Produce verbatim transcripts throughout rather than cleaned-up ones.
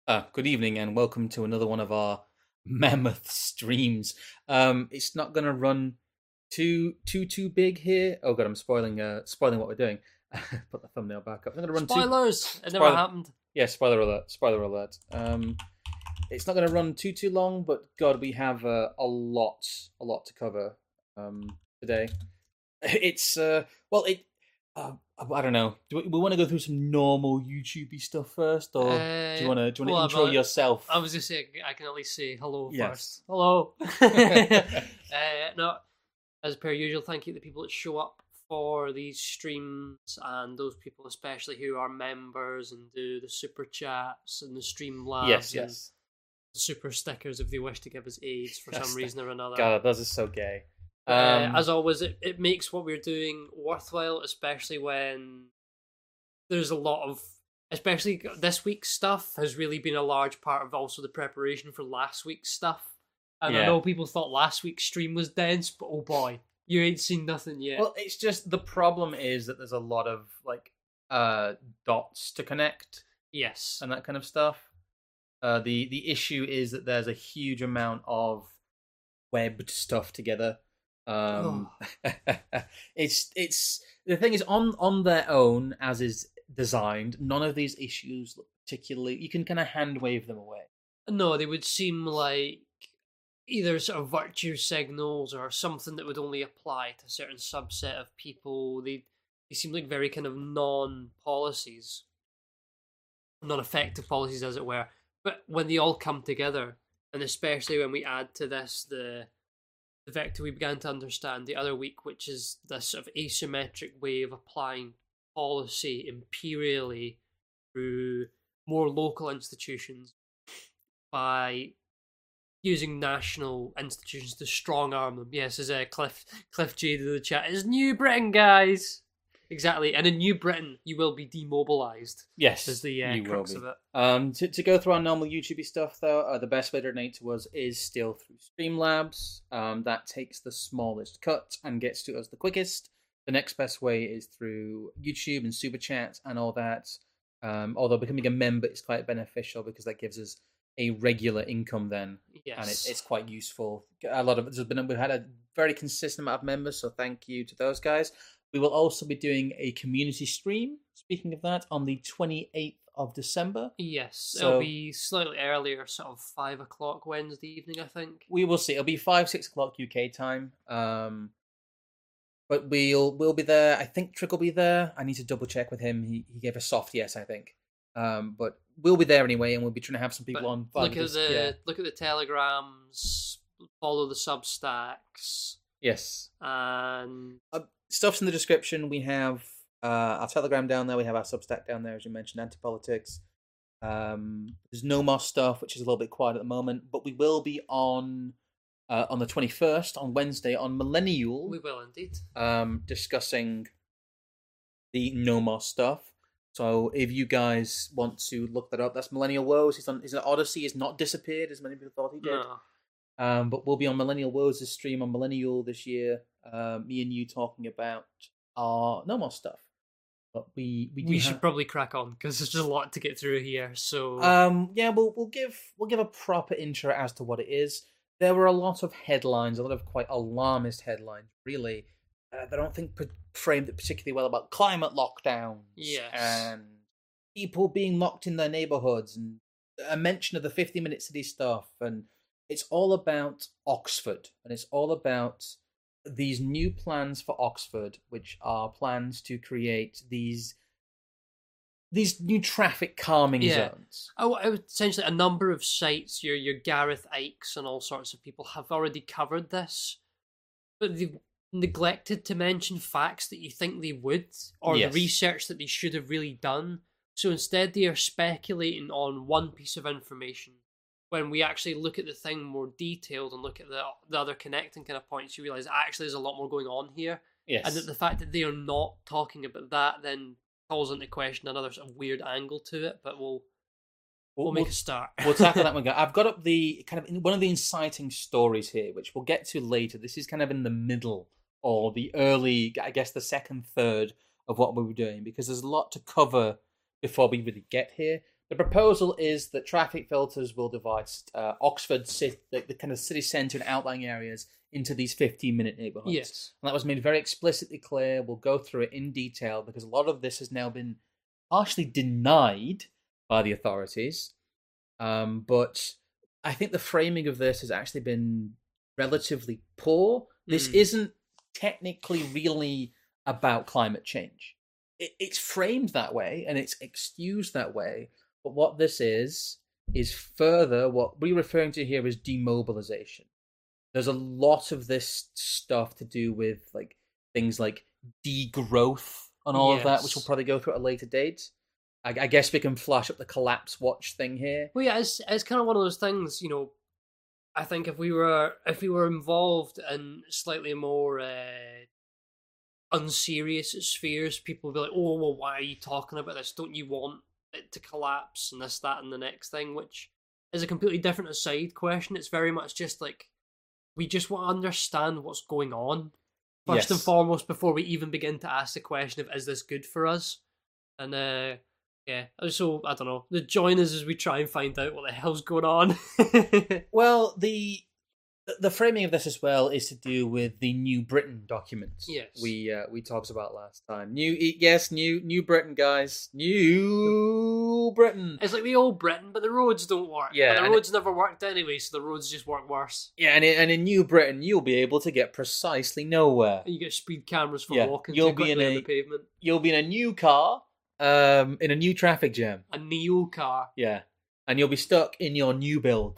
Uh, good evening and welcome to another one of our mammoth streams. Um, it's not gonna run too too too big here. Oh god, I'm spoiling uh spoiling what we're doing. Put the thumbnail back up. I'm gonna run too Spoilers! It never spoiler. happened. Yeah, spoiler alert. Spoiler alert. Um, it's not gonna run too too long, but God, we have uh, a lot a lot to cover um today. It's uh well it uh, I don't know. Do we, we want to go through some normal YouTubey stuff first, or do you Uh, want to do you want to well, intro but yourself? I was just saying, I can at least say hello Yes. first. Hello. uh, no, as per usual, thank you to the people that show up for these streams and those people especially who are members and do the super chats and the stream labs Yes, and yes. the super stickers if they wish to give us aids for Yes. some reason or another. God, those are so gay. Uh, Um, as always, it, it makes what we're doing worthwhile, especially when there's a lot of, especially this week's stuff has really been a large part of also the preparation for last week's stuff. And I Yeah. know people thought last week's stream was dense, but oh boy, you ain't seen nothing yet. well, it's just the problem is that there's a lot of like uh dots to connect yes. and that kind of stuff. Uh, the the issue is that there's a huge amount of webbed stuff together. Um, it's it's the thing is on on their own as is designed. None of these issues look particularly. You can kind of hand wave them away. No, they would seem like either sort of virtue signals or something that would only apply to a certain subset of people. They they seem like very kind of non-policies, non-effective policies, as it were. But when they all come together, and especially when we add to this the the vector we began to understand the other week, which is this sort of asymmetric way of applying policy imperially through more local institutions by using national institutions to strong arm them. Yes, as a Cliff Cliff J to the chat, is New Britain, guys. Exactly, and in New Britain, you will be demobilised. Yes, Is the uh, you will crux be. of it. Um, to, to go through our normal YouTube stuff, though, uh, the best way to donate to us is still through Streamlabs. Um, that takes the smallest cut and gets to us the quickest. The next best way is through YouTube and Super Chat and all that. Um, although becoming a member is quite beneficial because that gives us a regular income then, Yes, and it, it's quite useful. A lot of there's been we've had a very consistent amount of members, so thank you to those guys. We will also be doing a community stream, speaking of that, on the twenty-eighth of December. yes. So- It'll be slightly earlier, sort of five o'clock Wednesday evening, I think. We will see. It'll be five, six o'clock U K time. Um, but we'll we'll be there. I think Trick will be there. I need to double check with him. He he gave a soft yes, I think. Um, but we'll be there anyway, and we'll be trying to have some people But on. look at just- the yeah. look at the telegrams, follow the Substacks, Yes. and Uh, stuff's in the description. We have uh, our Telegram down there. We have our Substack down there, as you mentioned, Anti-Politics. Um, there's no more stuff, which is a little bit quiet at the moment, but we will be on uh, on the twenty-first, on Wednesday, on Millennial, we will indeed. um, discussing the no more stuff. So if you guys want to look that up, that's Millennial Woes. He's on. He's on Odyssey. He's not disappeared as many people thought he did. No. Um, but we'll be on Millennial Woes' stream on Millennial this year. Uh, me and you talking about our no more stuff. But we we, do We have- should probably crack on because there's just a lot to get through here. So Um, yeah, we'll we'll give we'll give a proper intro as to what it is. There were a lot of headlines, a lot of quite alarmist headlines, really. Uh, that I don't think p- framed it particularly well about climate lockdowns Yes. and people being locked in their neighborhoods and a mention of the fifty minute city stuff. And it's all about Oxford, and it's all about these new plans for Oxford, which are plans to create these these new traffic calming Yeah. zones. Oh, I would- essentially, a number of sites, your your Gareth Ikes and all sorts of people have already covered this, but they've neglected to mention facts that you think they would, or Yes. the research that they should have really done. So instead, they are speculating on one piece of information. When we actually look at the thing more detailed and look at the the other connecting kind of points, you realise actually there's a lot more going on here, Yes. and that the fact that they are not talking about that then calls into question another sort of weird angle to it. But we'll We'll, we'll make we'll- a start. we'll tackle that one. I've got up the kind of one of the inciting stories here, which we'll get to later. This is kind of in the middle or the early, I guess, the second third of what we were doing, because there's a lot to cover before we really get here. the proposal is that traffic filters will divide uh, Oxford, city, the, the kind of city centre and outlying areas into these fifteen-minute neighbourhoods. Yes. And that was made very explicitly clear. We'll go through it in detail because a lot of this has now been partially denied by the authorities. Um, but I think the framing of this has actually been relatively poor. This Mm. isn't technically really about climate change. It, it's framed that way and it's excused that way. But what this is, is further what we're referring to here is demobilization. There's a lot of this stuff to do with like things like degrowth and all of that, which Yes. we'll probably go through at a later date. I, I guess we can flash up the collapse watch thing here. Well, yeah, it's it's kind of one of those things, you know. I think if we were if we were involved in slightly more uh, unserious spheres, people would be like, "Oh, well, why are you talking about this? Don't you want it to collapse and this, that, and the next thing?" Which is a completely different aside question. It's very much just like we just want to understand what's going on first and Yes. foremost before we even begin to ask the question of is this good for us? And uh, yeah, so I don't know. Join us as we try and find out what the hell's going on. Well, the the framing of this as well is to do with the New Britain document. Yes. we uh, we talked about last time. New, yes, new New Britain, guys, New Britain. It's like the old Britain, but the roads don't work. Yeah, but the and roads never worked anyway, so the roads just work worse. Yeah, and in, and in New Britain, you'll be able to get precisely nowhere. And you get speed cameras for Yeah, walking you'll too be in quickly on a- the pavement. You'll be in a new car, um, in a new traffic jam. A Neo car. Yeah, and you'll be stuck in your new build.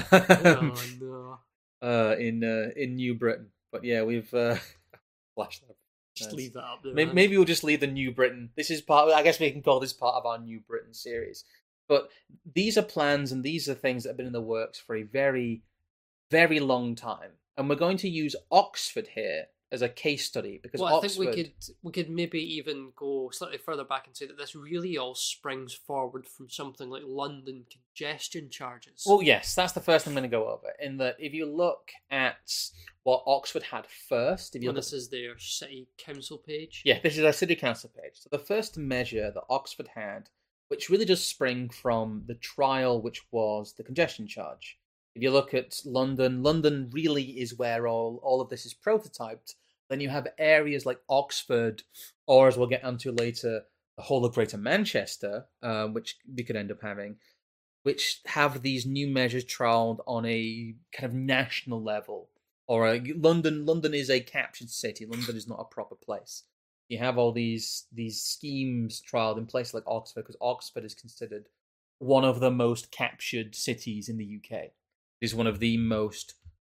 Oh no! uh, in uh, in New Britain. But yeah, we've uh, flashed that. Just Nice. leave that up there. Maybe, man. maybe we'll just leave the New Britain. This is part. I guess we can call this part of our New Britain series. But these are plans, and these are things that have been in the works for a very, very long time. And we're going to use Oxford here as a case study because Well, I Oxford. think we could we could maybe even go slightly further back and say that this really all springs forward from something like London congestion charges. Well, yes, that's the first thing I'm going to go over. In that, if you look at what Oxford had first, if you and look this is their city council page. Yeah, this is our city council page. So the first measure that Oxford had, which really does spring from the trial, which was the congestion charge. If you look at London, London really is where all, all of this is prototyped. Then you have areas like Oxford, or as we'll get onto later, the whole of Greater Manchester, um, which we could end up having, which have these new measures trialled on a kind of national level. Or a, London, London is a captured city. London is not a proper place. You have all these these schemes trialed in places like Oxford, because Oxford is considered one of the most captured cities in the U K. It is one of the most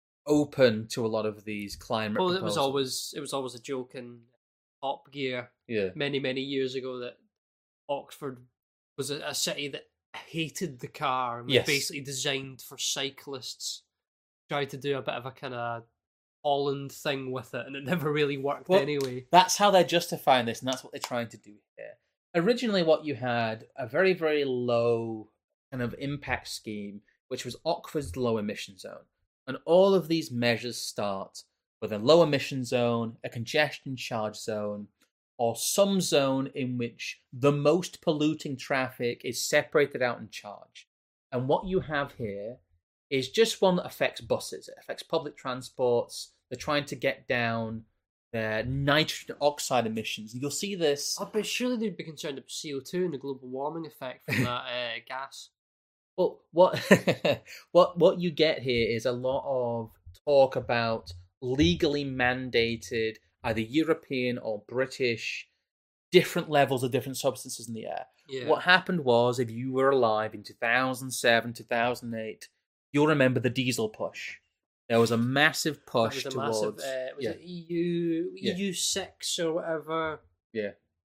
open to a lot of these climate Well, it was proposals. always it was always a joke in Top Gear Yeah. many many years ago that Oxford was a, a city that hated the car and was Yes. basically designed for cyclists. Tried to do a bit of a kind of Holland thing with it, and it never really worked Well, anyway. That's how they're justifying this, and that's what they're trying to do here. Originally, what you had, a very, very low kind of impact scheme, which was Oxford's low emission zone. And all of these measures start with a low emission zone, a congestion charge zone, or some zone in which the most polluting traffic is separated out and charged. And what you have here is just one that affects buses. It affects public transports. They're trying to get down their nitrogen oxide emissions. You'll see this. Oh, but surely they'd be concerned about C O two and the global warming effect from that uh, gas. Well, what what what you get here is a lot of talk about legally mandated, either European or British, different levels of different substances in the air. Yeah. What happened was, if you were alive in two thousand seven, two thousand eight, you'll remember the diesel push. There was a massive That push was a towards. massive, uh, was yeah. it E U Yeah. E U six or whatever Yeah.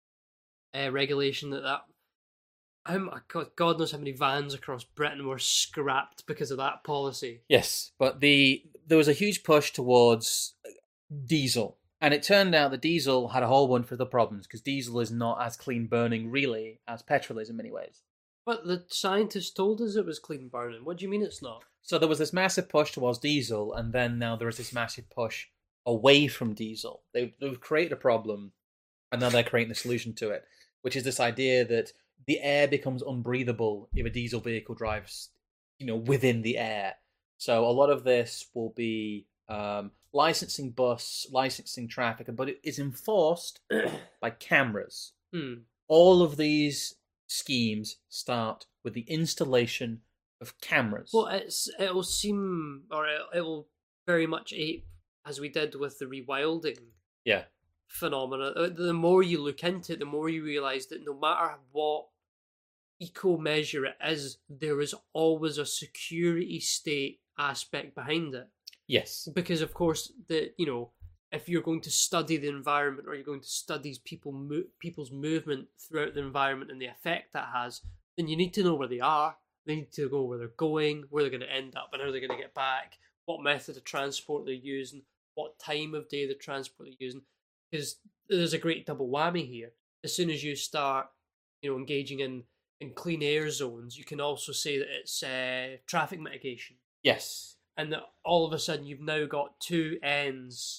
uh, regulation that that um, God, God knows how many vans across Britain were scrapped because of that policy. Yes, but the there was a huge push towards diesel, and it turned out that diesel had a whole bunch of the problems because diesel is not as clean burning, really, as petrol is in many ways. But the scientists told us it was clean burning. What do you mean it's not? So there was this massive push towards diesel, and then now there is this massive push away from diesel. They've, they've created a problem, and now they're creating a solution to it, which is this idea that the air becomes unbreathable if a diesel vehicle drives, you know, within the air. So a lot of this will be um, licensing bus, licensing traffic, but it is enforced by cameras. Hmm. All of these schemes start with the installation of cameras. Well, it's it'll seem, or it, it will very much ape, as we did with the rewilding yeah. phenomena. Uh, The more you look into it, the more you realise that no matter what eco measure it is, there is always a security state aspect behind it. Yes. Because of course, the you know, if you're going to study the environment, or you're going to study people mo- people's movement throughout the environment and the effect that has, then you need to know where they are. They need to go where they're going, where they're going to end up, and how they're going to get back, what method of transport they're using, what time of day the transport they're using. Because there's a great double whammy here. As soon as you start, you know, engaging in, in clean air zones, you can also say that it's uh, traffic mitigation. Yes. And that all of a sudden you've now got two ends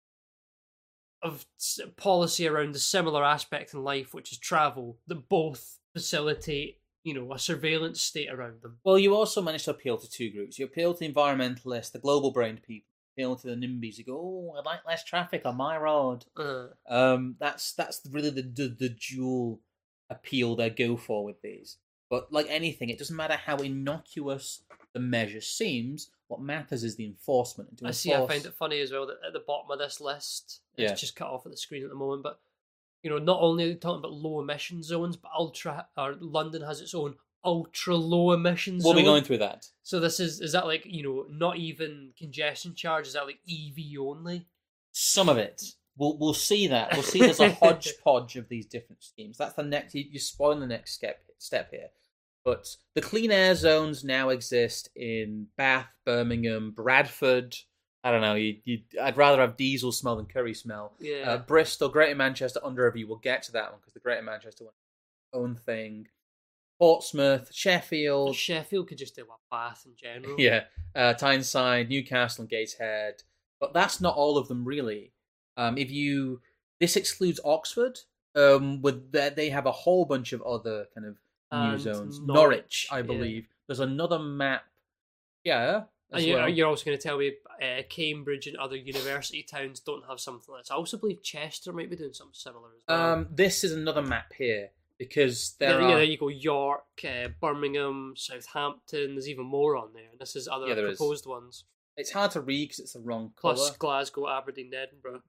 of policy around a similar aspect in life, which is travel, that both facilitate, you know, a surveillance state around them. Well, you also manage to appeal to two groups. You appeal to the environmentalists, the global-brained people. Appeal to the NIMBYs who go, "Oh, I'd like less traffic on my road." Uh, Um, that's that's really the, the the dual appeal they go for with these. But like anything, it doesn't matter how innocuous the measure seems. What matters is the enforcement. And to I see. I enforce- find it funny as well that at the bottom of this list, it's Yeah. just cut off at the screen at the moment. But you know, not only are they talking about low emission zones, but ultra. Or London has its own ultra low emission We'll zone. be going through that. So this is is that like, you know, not even congestion charge? Is that like E V only? Some of it. We'll we'll see that. We'll see there's a hodgepodge of these different schemes. That's the next. you- You're spoiling the next step step here. But the clean air zones now exist in Bath, Birmingham, Bradford. I don't know. You, you, I'd rather have diesel smell than curry smell. Yeah. Uh, Bristol, Greater Manchester, under review. We'll get to that one because the Greater Manchester one is its own thing. Portsmouth, Sheffield, Sheffield could just do a Bath in general. yeah, uh, Tyneside, Newcastle, and Gateshead. But that's not all of them, really. Um, if you this excludes Oxford, um, with that they have a whole bunch of other kind of new And zones. Norwich, Norwich, I yeah. believe. There's another map. Yeah. And as you're, well. you're also going to tell me uh, Cambridge and other university towns don't have something like this. I also believe Chester might be doing something similar as well. Um, this is another map here because there yeah, are. yeah, there you go. York, uh, Birmingham, Southampton. There's even more on there. And this is other Yeah, there is. proposed ones. It's hard to read because it's the wrong Plus colour. Glasgow, Aberdeen, Edinburgh.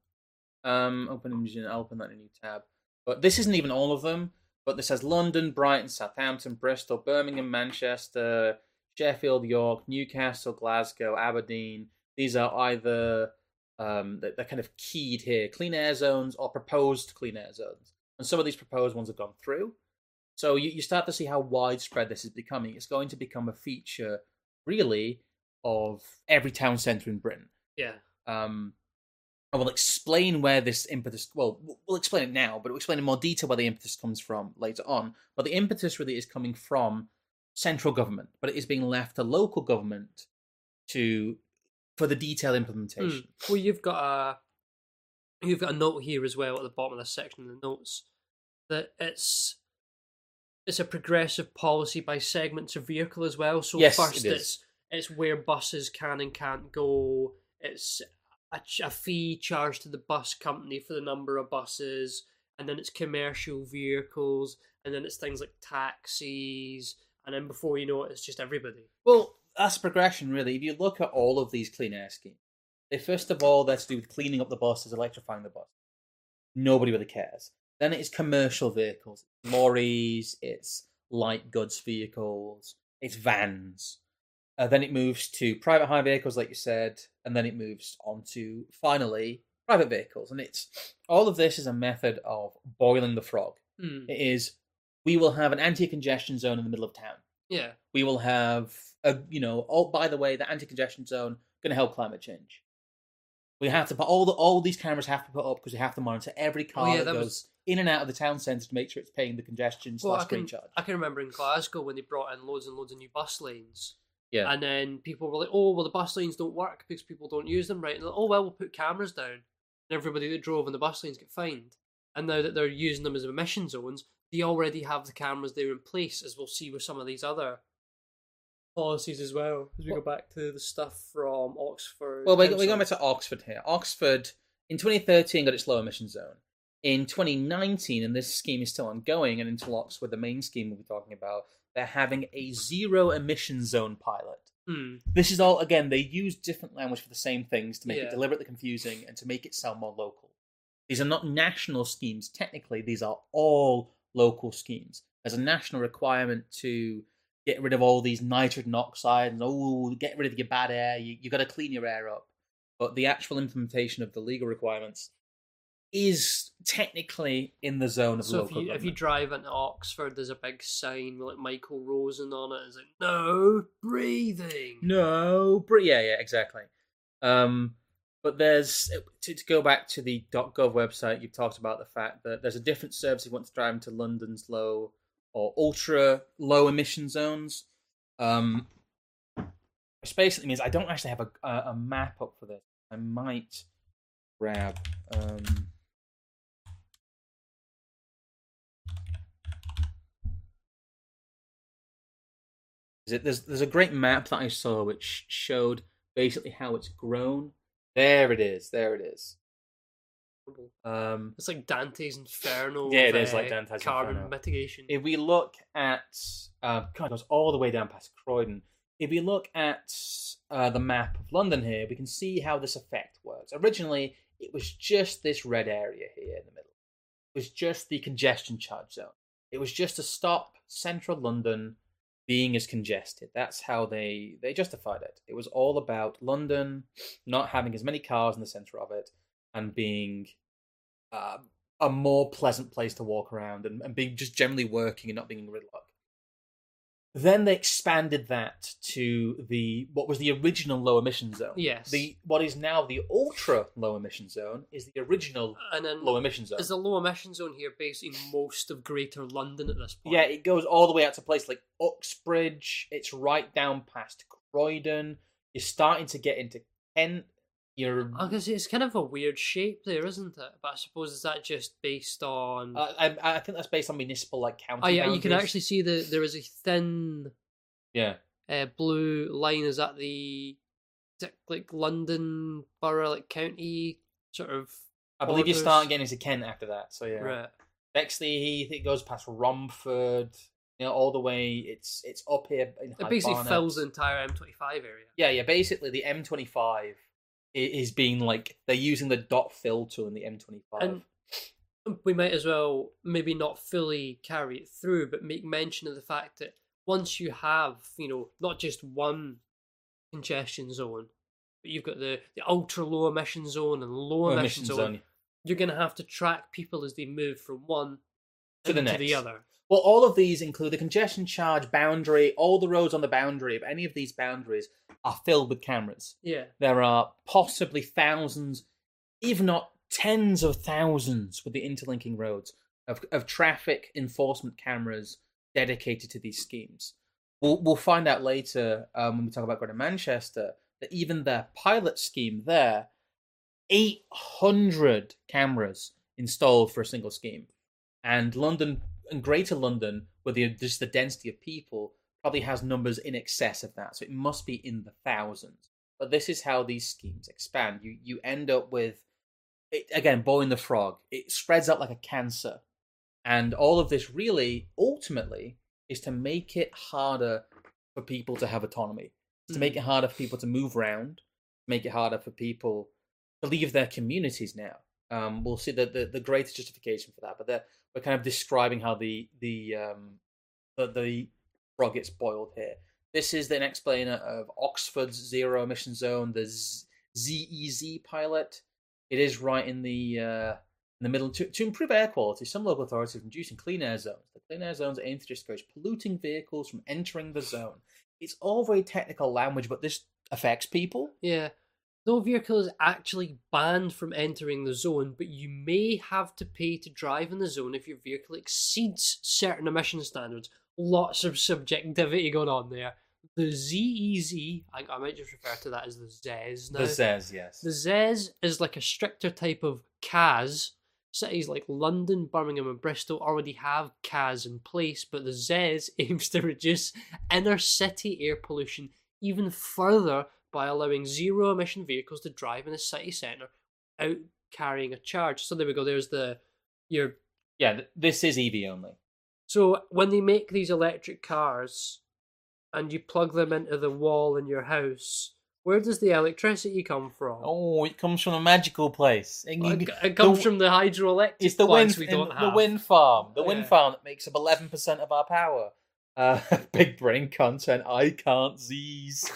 Um, open image. I'll open that in a new tab. But this isn't even all of them. But this has London, Brighton, Southampton, Bristol, Birmingham, Manchester, Sheffield, York, Newcastle, Glasgow, Aberdeen. These are either um, they're kind of keyed here, clean air zones or proposed clean air zones. And some of these proposed ones have gone through. So you, you start to see how widespread this is becoming. It's going to become a feature, really, of every town centre in Britain. Yeah. Um, I will explain where this impetus. Well, we'll explain it now, but we'll explain in more detail where the impetus comes from later on. But the impetus really is coming from central government, but it is being left to local government to for the detailed implementation. Hmm. Well, you've got a you've got a note here as well at the bottom of this section in the notes that it's it's a progressive policy by segments of vehicle as well. So Yes, first, it is. it's it's where buses can and can't go. It's a, a fee charged to the bus company for the number of buses, and then it's commercial vehicles, and then it's things like taxis, and then before you know it, it's just everybody. Well, that's progression, really. If you look at all of these clean air schemes, they first of all, they're to do with cleaning up the buses, electrifying the bus. Nobody really cares. Then it is commercial vehicles, lorries, it's light goods vehicles, it's vans. Uh, then it moves to private hire vehicles, like you said, and then it moves on to, finally, private vehicles. And it's all of this is a method of boiling the frog. Hmm. It is, we will have an anti-congestion zone in the middle of town. Yeah. We will have a, you know, oh, by the way, the anti-congestion zone going to help climate change. We have to put all the all these cameras have to put up because we have to monitor every car Oh, yeah, that, that goes was- in and out of the town centre to make sure it's paying the congestion Well, I slash can, recharge. I can remember in Glasgow when they brought in loads and loads of new bus lanes. Yeah. And then people were like, oh, well, the bus lanes don't work because people don't use them right. And they're like, oh, well, we'll put cameras down. And everybody that drove on the bus lanes get fined. And now that they're using them as emission zones, they already have the cameras there in place, as we'll see with some of these other policies as well. As we Well- go back to the stuff from Oxford. Well, we're, Council. we're going back to Oxford here. Oxford, in twenty thirteen, got its low emission zone. In twenty nineteen, and this scheme is still ongoing, and interlocks with the main scheme we'll be talking about, they're having a zero emission zone pilot. Hmm. This is all, again, they use different language for the same things to make Yeah. it deliberately confusing and to make it sound more local. These are not national schemes. Technically, these are all local schemes. There's a national requirement to get rid of all these nitrogen oxides and, oh, get rid of your bad air. You, you got to clean your air up. But the actual implementation of the legal requirements is technically in the zone of So if local you if you government. drive into Oxford, there's a big sign with like Michael Rosen on it. It's like no breathing. No, but yeah, yeah, exactly. Um, but there's to, to go back to the .gov website. You talked about the fact that there's a different service if you want to drive into London's low or ultra low emission zones. Um, which basically means I don't actually have a a, a map up for this. I might grab. Um, Is it, there's there's a great map that I saw which showed basically how it's grown. There it is. There it is. Um, It's like Dante's Inferno. Yeah, it of, is like uh, Dante's carbon Inferno. mitigation. if we look at, uh, God, it goes all the way down past Croydon. If we look at uh, the map of London here, we can see how this effect works. Originally, it was just this red area here in the middle. It was just the congestion charge zone. It was just to stop central London being as congested. That's how they, they justified it. It was all about London not having as many cars in the centre of it and being uh, a more pleasant place to walk around and, and being just generally working and not being in gridlock. Then they expanded that to the what was the original low emission zone. Yes. The what is now the ultra low emission zone is the original And then low emission zone. is the low emission zone here based in most of Greater London at this point? Yeah, it goes all the way out to places like Uxbridge. It's right down past Croydon. You're starting to get into Kent. You're. Because it's kind of a weird shape there, isn't it? But I suppose is that just based on? Uh, I, I think that's based on municipal like county. oh yeah, you can boundaries. actually see the there is a thin Yeah. uh, blue line. Is that the is that like London borough, like county sort of? I believe you borders? start getting into Kent after that. So yeah. Right. Bexley Heath. It goes past Romford. You know, all the way. It's it's up here in It High basically Barnet. fills the entire M twenty-five area. Yeah, yeah. Basically, the M twenty-five is being like they're using the dot fill tool in the M twenty-five. And we might as well maybe not fully carry it through, but make mention of the fact that once you have, you know, not just one congestion zone, but you've got the, the ultra low emission zone and low Low emission, emission zone, zone. you're going to have to track people as they move from one To the into next. the other. Well, all of these include the congestion charge boundary. All the roads on the boundary of any of these boundaries are filled with cameras. Yeah. There are possibly thousands, if not tens of thousands, with the interlinking roads of of traffic enforcement cameras dedicated to these schemes. We'll we'll find out later um, when we talk about Greater Manchester that even their pilot scheme there, eight hundred cameras installed for a single scheme, and London and Greater London, with the, just the density of people, probably has numbers in excess of that. So it must be in the thousands. But this is how these schemes expand. You you end up with, it, again, boiling the frog. It spreads out like a cancer. And all of this really, ultimately, is to make it harder for people to have autonomy. It's to make it harder for people to move around, make it harder for people to leave their communities now. Um, we'll see the, the, the greatest justification for that, but they're, we're kind of describing how the the um, the, the frog gets boiled here. This is an explainer of Oxford's zero emission zone, the Z- ZEZ pilot. It is right in the uh, in the middle. To, to improve air quality, some local authorities are introducing clean air zones. The clean air zones aim to discourage polluting vehicles from entering the zone. It's all very technical language, but this affects people. Yeah. No vehicle is actually banned from entering the zone, but you may have to pay to drive in the zone if your vehicle exceeds certain emission standards. Lots of subjectivity going on there. The Z E Z, I, I might just refer to that as the Z E Z now. The Z E Z, yes. The Z E Z is like a stricter type of C A S, cities like London, Birmingham, and Bristol already have C A S in place, but the Z E S aims to reduce inner city air pollution even further by allowing zero emission vehicles to drive in the city centre without carrying a charge. So there we go. There's the your Yeah, th- this is E V only. so when they make these electric cars and you plug them into the wall in your house, where does the electricity come from? Oh, it comes from a magical place. And you- It it comes the- from the hydroelectric It's the wind, plants we don't the have. wind farm. The wind Yeah. farm that makes up eleven percent of our power. Uh, big brain content. I can't Z's.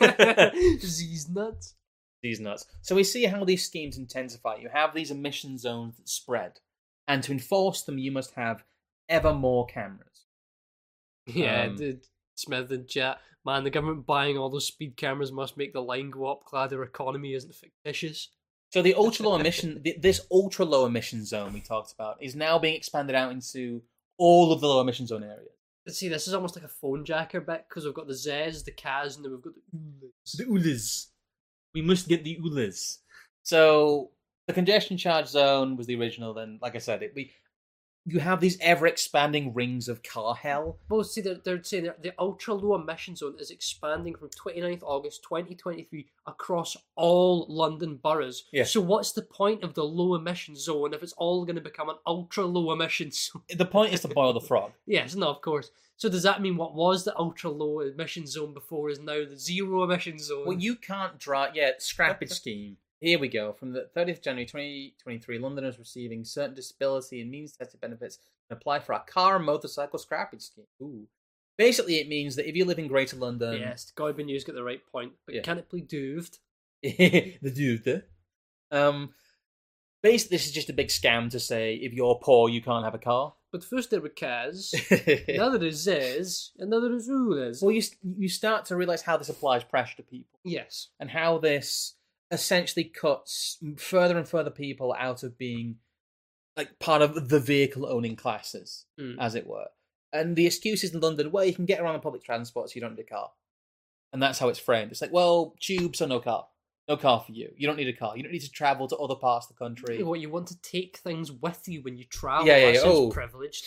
These nuts. These nuts. So we see how these schemes intensify. You have these emission zones that spread. And to enforce them, you must have ever more cameras. Yeah, Um, dude. Smith and chat. Man, the government buying all those speed cameras must make the line go up. Glad their economy isn't fictitious. So the ultra low emission, th- this ultra low emission zone we talked about is now being expanded out into all of the low emission zone areas. See, this is almost like a phone jacker bit because we've got the Z E S, the C A S, and then we've got the ULEZ. The ULEZ. We must get the ULEZ. So the congestion charge zone was the original. Then, like I said, it, we you have these ever expanding rings of car hell. Well, see, they're, they're saying that the ultra low emission zone is expanding from twenty-ninth of August twenty twenty-three across all London boroughs. Yeah. So what's the point of the low emission zone if it's all going to become an ultra low emission zone? The point is to boil the frog. Yes, no, of course. So does that mean what was the ultra low emission zone before is now the zero emission zone? Well, you can't drive. Yeah, scrappage scheme. Here we go. From the thirtieth of January twenty twenty-three, Londoners receiving certain disability and means-tested benefits can apply for a car and motorcycle scrappage scheme. Ooh. Basically, it means that if you live in Greater London... Yes, Goibin News got the right point. But Yeah. can it be dooved? the dude. Um, basically, this is just a big scam to say if you're poor, you can't have a car. But first there were C A S, now there is Z E S, and now there is ULEZ. Well, you you start to realise how this applies pressure to people, Yes. and how this essentially cuts further and further people out of being like part of the vehicle-owning classes, Mm. as it were. And the excuse is in London, well, you can get around on public transport, so you don't need a car. And that's how it's framed. It's like, well, tubes or no car. No car for you. You don't need a car. You don't need to travel to other parts of the country. What, you want to take things with you when you travel? Yeah, yeah, That yeah. sounds Oh. privileged.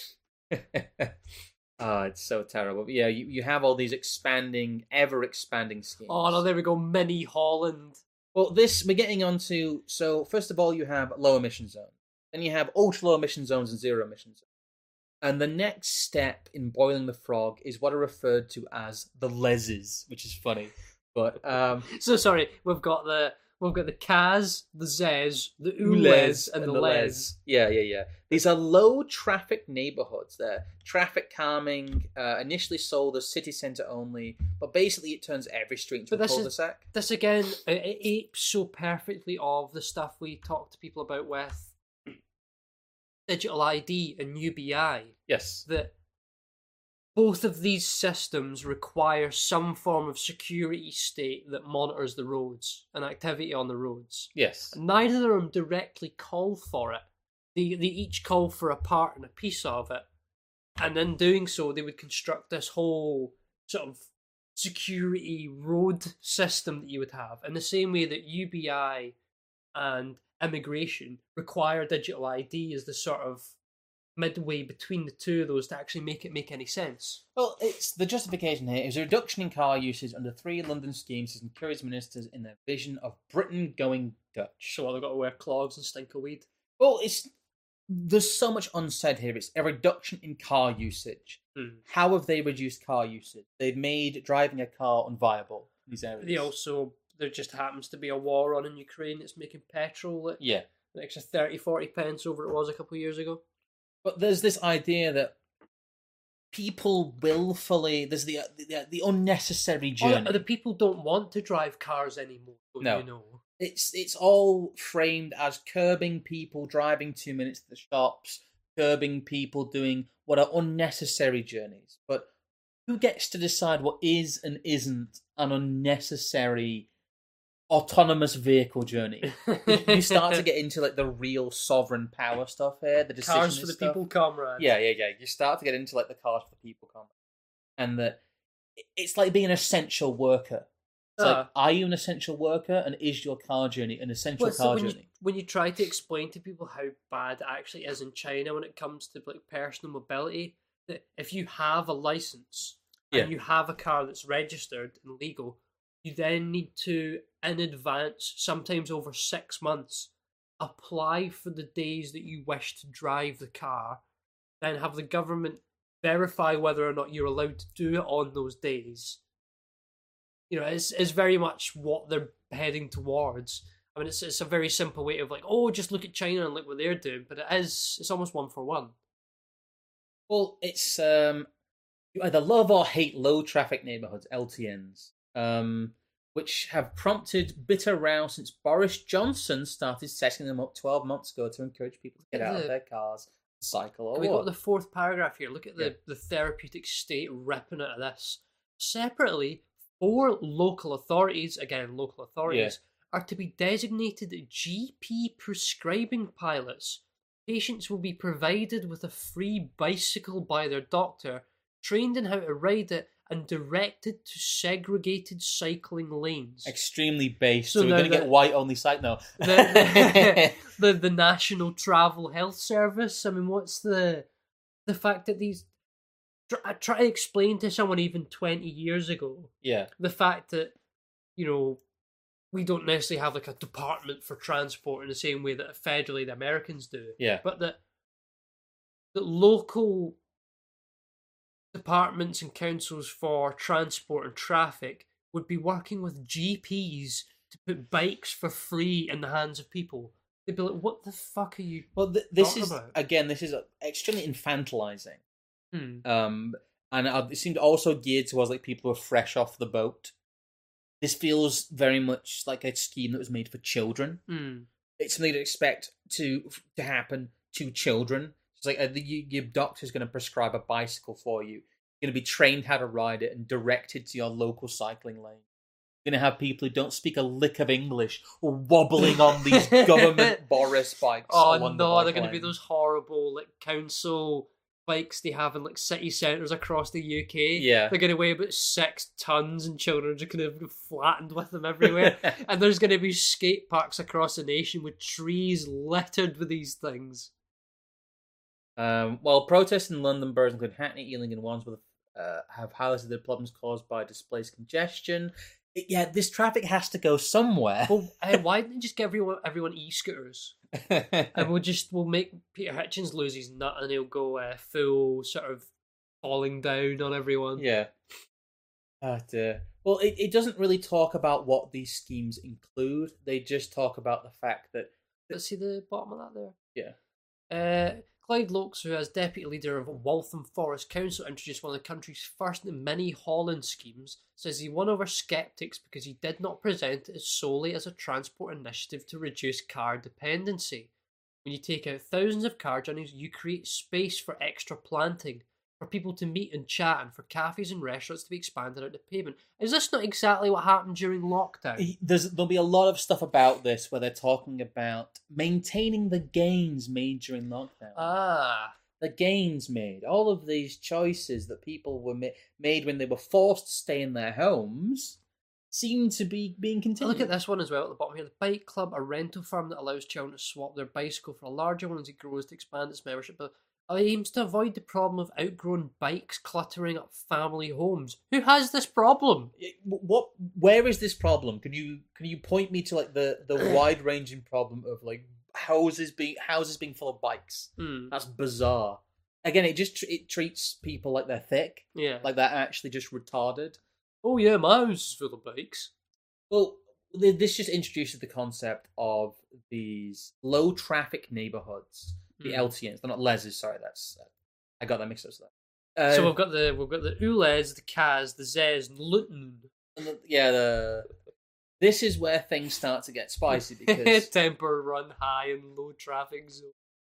Ah, it's so terrible. But yeah, you, you have all these expanding, ever expanding schemes. Oh no, there we go, mini Holland. Well, this we're getting onto. So first of all, you have low emission zones. Then you have ultra low emission zones and zero emission zones. And the next step in boiling the frog is what are referred to as the leses, which is funny. But um, So sorry, we've got the we've got the C A S, the Z E S, the ULEZ, ULEZ and the LES. Yeah, yeah, yeah. These are low traffic neighborhoods. They're traffic calming, uh, initially sold as city centre only, but basically it turns every street into But a this is- cul-de-sac. This again, it, it apes so perfectly of the stuff we talk to people about with digital I D and U B I. Yes. That both of these systems require some form of security state that monitors the roads and activity on the roads. Yes. Neither of them directly call for it. They, they each call for a part and a piece of it. And in doing so, they would construct this whole sort of security road system that you would have. In the same way that U B I and immigration require digital I D as the sort of midway between the two of those to actually make it make any sense. Well, it's the justification here is a reduction in car usage under three London schemes to encourage ministers in their vision of Britain going Dutch. So they've got to wear clogs and stink of weed. Well, it's there's so much unsaid here. It's a reduction in car usage. Hmm. How have they reduced car usage? They've made driving a car unviable in these areas. They also, there just happens to be a war on in Ukraine that's making petrol at Yeah. an extra thirty, forty pence over it was a couple of years ago. But there's this idea that people willfully there's the the, the unnecessary journey. Oh, the people don't want to drive cars anymore, don't No. you know? It's it's all framed as curbing people driving two minutes to the shops, curbing people doing what are unnecessary journeys. But who gets to decide what is and isn't an unnecessary autonomous vehicle journey? You start to get into like the real sovereign power stuff here, the decision Cars for the stuff. people, comrade. Yeah, yeah, yeah. You start to get into like the cars for the people comment, and that it's like being an essential worker. It's Ah. like, are you an essential worker, and is your car journey an essential Well, so car when you, journey? when you try to explain to people how bad it actually is in China when it comes to like personal mobility, that if you have a license Yeah. and you have a car that's registered and legal, you then need to, in advance, sometimes over six months, apply for the days that you wish to drive the car, then have the government verify whether or not you're allowed to do it on those days. You know, it's, it's very much what they're heading towards. I mean, it's it's a very simple way of like, oh, just look at China and look what they're doing, but it is, it's almost one for one. Well, it's um, you either love or hate low traffic neighborhoods, L T Ns, um, which have prompted bitter row since Boris Johnson started setting them up twelve months ago to encourage people to get out of their cars, cycle, or Can we go walk. to the fourth paragraph here? Look at the, Yeah. the therapeutic state ripping out of this. Separately, four local authorities, again, local authorities, are to be designated G P prescribing pilots. Patients will be provided with a free bicycle by their doctor, trained in how to ride it, and directed to segregated cycling lanes. Extremely based. So So, we're now going to that- get white only site now. the, the the National Travel Health Service. I mean, what's the the fact that these? I try to explain to someone even twenty years ago Yeah. the fact that, you know, we don't necessarily have like a department for transport in the same way that federally the Americans do, Yeah. but that that local departments and councils for transport and traffic would be working with G Ps to put bikes for free in the hands of people. They'd be like, "What the fuck are you?" Well, th- this Talking is about. again, this is uh, extremely infantilizing. Hmm. Um, and uh, it seemed also geared towards like people who are fresh off the boat. This feels very much like a scheme that was made for children. Hmm. It's something to expect to to happen to children. It's like uh, the, you, your doctor's going to prescribe a bicycle for you. You're going to be trained how to ride it and directed to your local cycling lane. You're going to have people who don't speak a lick of English or wobbling on these government Boris bikes. Oh along no, the bike they're going to be lane. those horrible like council bikes they have in like city centres across the U K. Yeah. They're going to weigh about six tons and children are just going to be flattened with them everywhere. And there's going to be skate parks across the nation with trees littered with these things. Um, while protests in London boroughs include Hackney, Ealing, and Wandsworth uh, have highlighted the problems caused by displaced congestion. It- yeah, this traffic has to go somewhere. Well, uh, why didn't they just give everyone everyone e-scooters? And we'll just we'll make Peter Hitchens lose his nut and he'll go uh, full sort of falling down on everyone. Yeah. Oh dear. Well, it, it doesn't really talk about what these schemes include. They just talk about the fact that Let's see the bottom of that there. yeah. Uh, Clyde Lokes, who as deputy leader of Waltham Forest Council, introduced one of the country's first mini Holland schemes, says he won over sceptics because he did not present it solely as a transport initiative to reduce car dependency. When you take out thousands of car journeys, you create space for extra planting, for people to meet and chat, and for cafes and restaurants to be expanded out to pavement. Is this not exactly what happened during lockdown? There's, there'll be a lot of stuff about this where they're talking about maintaining the gains made during lockdown. Ah. the gains made, all of these choices that people were ma- made when they were forced to stay in their homes, seem to be being continued. Look at this one as well at the bottom here. The Bike Club, a rental firm that allows children to swap their bicycle for a larger one as it grows to expand its membership, but aims to avoid the problem of outgrown bikes cluttering up family homes. Who has this problem? What? Where is this problem? Can you can you point me to like the, the wide ranging problem of like houses being houses being full of bikes? Hmm. That's bizarre. Again, it just it treats people like they're thick, Yeah. like they're actually just retarded. Oh yeah, my house is full of bikes. Well, th- this just introduces the concept of these low traffic neighborhoods, the Mm. L T Ns. They're not leses. Sorry, that's uh, I got that mixed up. Uh, So we've got the we've got the Ulez, the Kaz, the Zez, and Luton. and the- yeah, the this is where things start to get spicy because Temper run high and low traffic zone.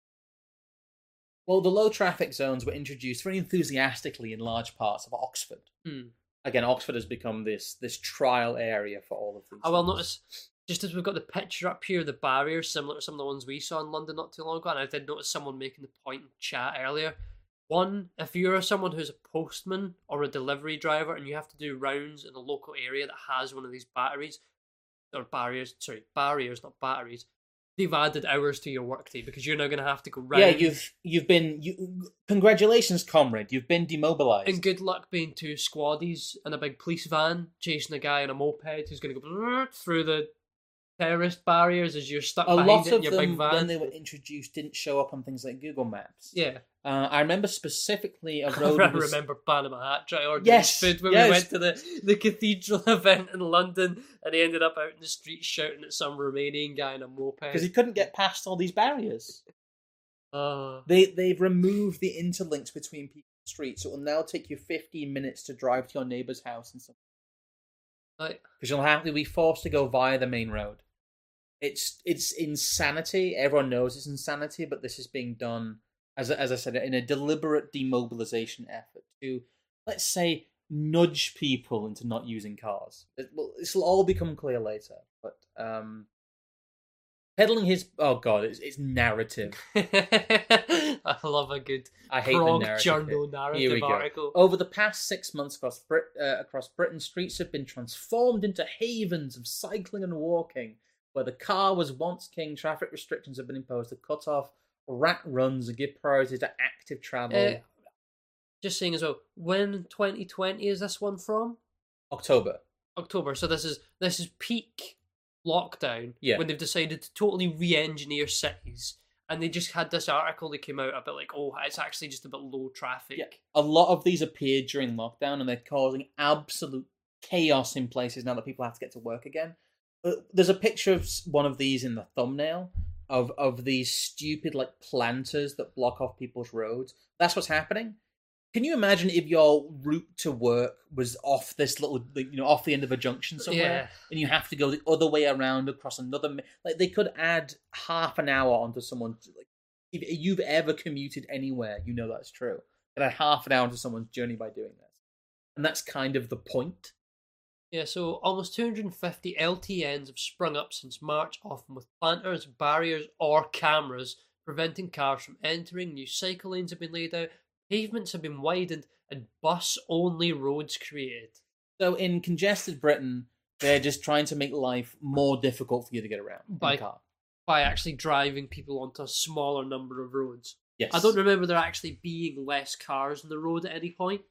well, the low traffic zones were introduced very enthusiastically in large parts of Oxford. Hmm. Again, Oxford has become this this trial area for all of these. I will things. notice, just as we've got the picture up here, the barriers similar to some of the ones we saw in London not too long ago, and I did notice someone making the point in chat earlier. One, if you're someone who's a postman or a delivery driver and you have to do rounds in a local area that has one of these batteries, or barriers, sorry, barriers, not batteries, they've added hours to your workday because you're now going to have to go round. Yeah, you've you've been. You, congratulations, comrade. You've been demobilized. And good luck being two squaddies in a big police van chasing a guy on a moped who's going to go through the terrorist barriers as you're stuck a behind lot it of in your them, big van. when they were introduced, didn't show up on things like Google Maps. Yeah. Uh, I remember specifically a I road. was... remember Panama Hat trying to order Yes, food when yes. we went to the, the cathedral event in London, and he ended up out in the street shouting at some Romanian guy in a moped. Because he couldn't get past all these barriers. Uh, They, they've removed the interlinks between people's streets. It will now take you fifteen minutes to drive to your neighbour's house. Because like, you'll have to be forced to go via the main road. It's it's insanity. Everyone knows it's insanity, but this is being done, as as I said, in a deliberate demobilization effort to, let's say, nudge people into not using cars. It, well, this will all become clear later. But um, peddling his oh god, it's, it's narrative. I love a good I hate the Prog narrative. Journal bit. narrative Here we go. article. Over the past six months across, Brit- uh, across Britain, streets have been transformed into havens of cycling and walking. Where the car was once king, traffic restrictions have been imposed to cut off rat runs and give priority to active travel. Uh, just saying as well, when twenty twenty is this one from? October. October. So this is this is peak lockdown. Yeah. When they've decided to totally re-engineer cities, and they just had this article that came out a bit like, oh, it's actually just a bit low traffic. Yeah. A lot of these appeared during lockdown, and they're causing absolute chaos in places now that people have to get to work again. There's a picture of one of these in the thumbnail of, of these stupid like planters that block off people's roads. That's what's happening. Can you imagine if your route to work was off this little, you know, off the end of a junction somewhere, Yeah. and you have to go the other way around across another? Like they could add half an hour onto someone. Like if you've ever commuted anywhere, you know that's true. And add half an hour onto someone's journey by doing this, and that's kind of the point. Yeah, so almost two hundred fifty L T Ns have sprung up since March, often with planters, barriers, or cameras preventing cars from entering. New cycle lanes have been laid out, pavements have been widened, and bus-only roads created. So in congested Britain, they're just trying to make life more difficult for you to get around By- in a car. By actually driving people onto a smaller number of roads. Yes. I don't remember there actually being less cars on the road at any point.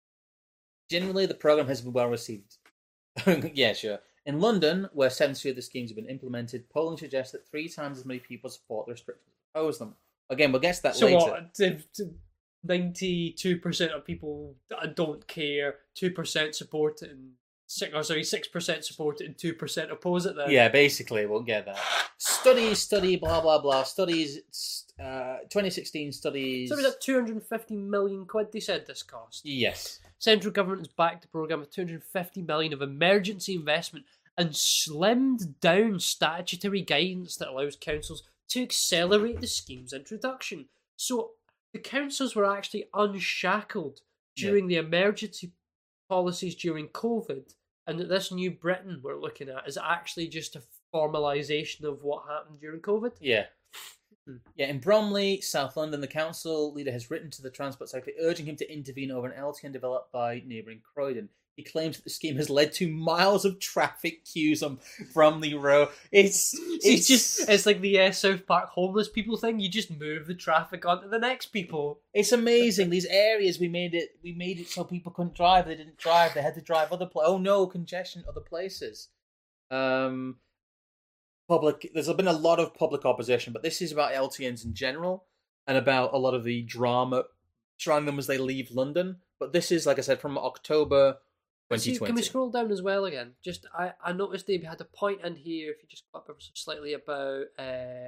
Generally, the program has been well received. Yeah, sure. In London, where seventy of the schemes have been implemented, polling suggests that three times as many people support the restrictions as oppose them. Again, we'll get to that So later. what? to- to ninety-two percent of people don't care, two percent support it, and six, oh, sorry, six percent support it, and two percent oppose it then. Yeah, basically, we'll get that. Studies, study, blah, blah, blah. Studies, uh, twenty sixteen studies. So was that two hundred fifty million quid they said this cost? Yes. Central government has backed the programme with two hundred fifty million of emergency investment and slimmed down statutory guidance that allows councils to accelerate the scheme's introduction. So the councils were actually unshackled during the emergency policies during COVID, and that this new Britain we're looking at is actually just a formalisation of what happened during COVID. Yeah. Hmm. Yeah, in Bromley, South London, the council leader has written to the Transport Secretary urging him to intervene over an L T N developed by neighbouring Croydon. He claims that the scheme has led to miles of traffic queues on Bromley Road. It's It's, it's just it's like the uh, South Park homeless people thing. You just move the traffic onto the next people. it's amazing. These areas we made it we made it so people couldn't drive. They didn't drive. They had to drive other places. Oh no, congestion other places. Um, public. There's been a lot of public opposition, but this is about L T Ns in general and about a lot of the drama surrounding them as they leave London. But this is, like I said, from October twenty See, twenty. can we scroll down as well again? Just I, I noticed they had a point in here. If you just click ever so slightly about uh,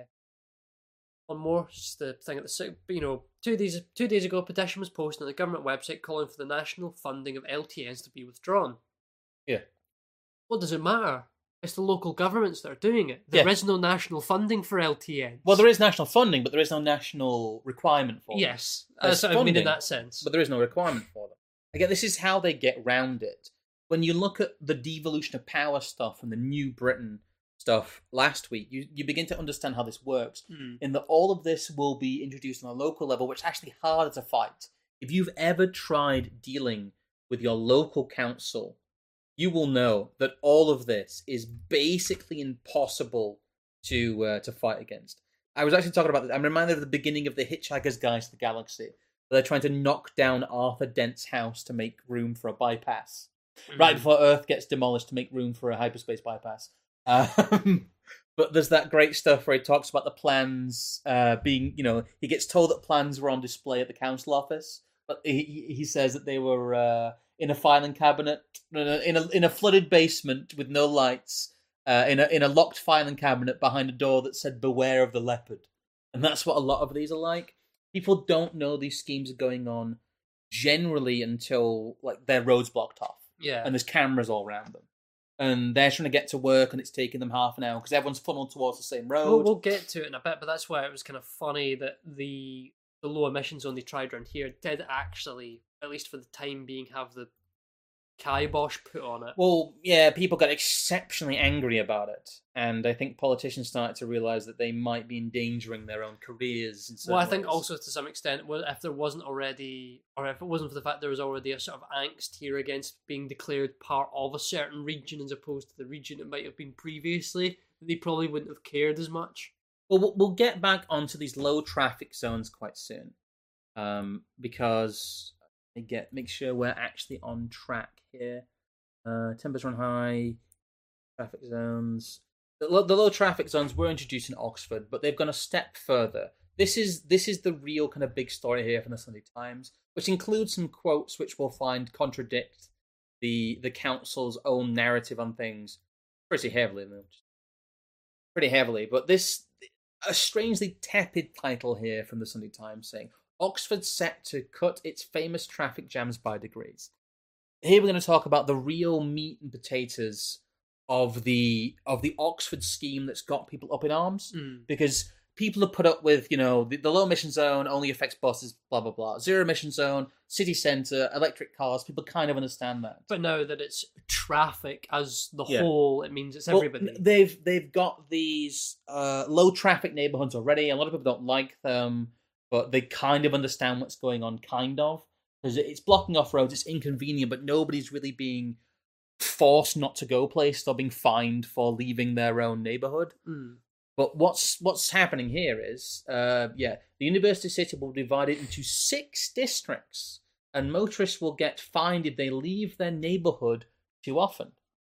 one more, just the thing at the si- you know two days two days ago, a petition was posted on the government website calling for the national funding of L T Ns to be withdrawn. Yeah. What does it matter? It's the local governments that are doing it. There Yeah. is no national funding for L T Ns. Well, there is national funding, but there is no national requirement for them. Yes, There's that's what I mean in funding, that sense. But there is no requirement for them. Again, this is how they get round it. When you look at the devolution of power stuff and the New Britain stuff last week, you, you begin to understand how this works. Hmm. In that all of this will be introduced on a local level, which is actually harder to fight. if you've ever tried dealing with your local council, you will know that all of this is basically impossible to uh, to fight against. I was actually talking about this. I'm reminded of the beginning of The Hitchhiker's Guide to the Galaxy, where they're trying to knock down Arthur Dent's house to make room for a bypass. Mm-hmm. Right before Earth gets demolished to make room for a hyperspace bypass. Um, but there's that great stuff where he talks about the plans uh, being, you know, he gets told that plans were on display at the council office, but he he says that they were uh, in a filing cabinet, in a in a flooded basement with no lights, uh, in a in a locked filing cabinet behind a door that said "Beware of the leopard," and that's what a lot of these are like. People don't know these schemes are going on generally until like their road's blocked off. Yeah. And there's cameras all around them. And they're trying to get to work and it's taking them half an hour because everyone's funneled towards the same road. We'll, we'll get to it in a bit, but that's why it was kind of funny that the the low emission zone they tried around here did actually, at least for the time being, have the kibosh put on it. Well, yeah, people got exceptionally angry about it. And I think politicians started to realise that they might be endangering their own careers. In well, I think ways. also to some extent, well, if there wasn't already, or if it wasn't for the fact there was already a sort of angst here against being declared part of a certain region as opposed to the region it might have been previously, they probably wouldn't have cared as much. Well, we'll get back onto these low traffic zones quite soon. Um, because I get make sure we're actually on track here. Uh, tempers run high, traffic zones. The low, the low traffic zones were introduced in Oxford, but they've gone a step further. This is this is the real kind of big story here from the Sunday Times, which includes some quotes which we'll find contradict the the council's own narrative on things pretty heavily. Pretty heavily, but this a strangely tepid title here from the Sunday Times saying Oxford's set to cut its famous traffic jams by degrees. Here we're going to talk about the real meat and potatoes of the of the Oxford scheme that's got people up in arms, mm. because people have put up with, you know, the, the low emission zone only affects buses, blah blah blah. Zero emission zone, city centre, electric cars. People kind of understand that. But now that it's traffic as the yeah. whole, it means it's well, everybody. They've they've got these uh, low traffic neighbourhoods already. A lot of people don't like them, but they kind of understand what's going on, kind of, because it's blocking off roads. It's inconvenient, but nobody's really being forced not to go places or being fined for leaving their own neighbourhood. Mm. But what's what's happening here is, uh, yeah, the University City will be divided into six districts, and motorists will get fined if they leave their neighbourhood too often.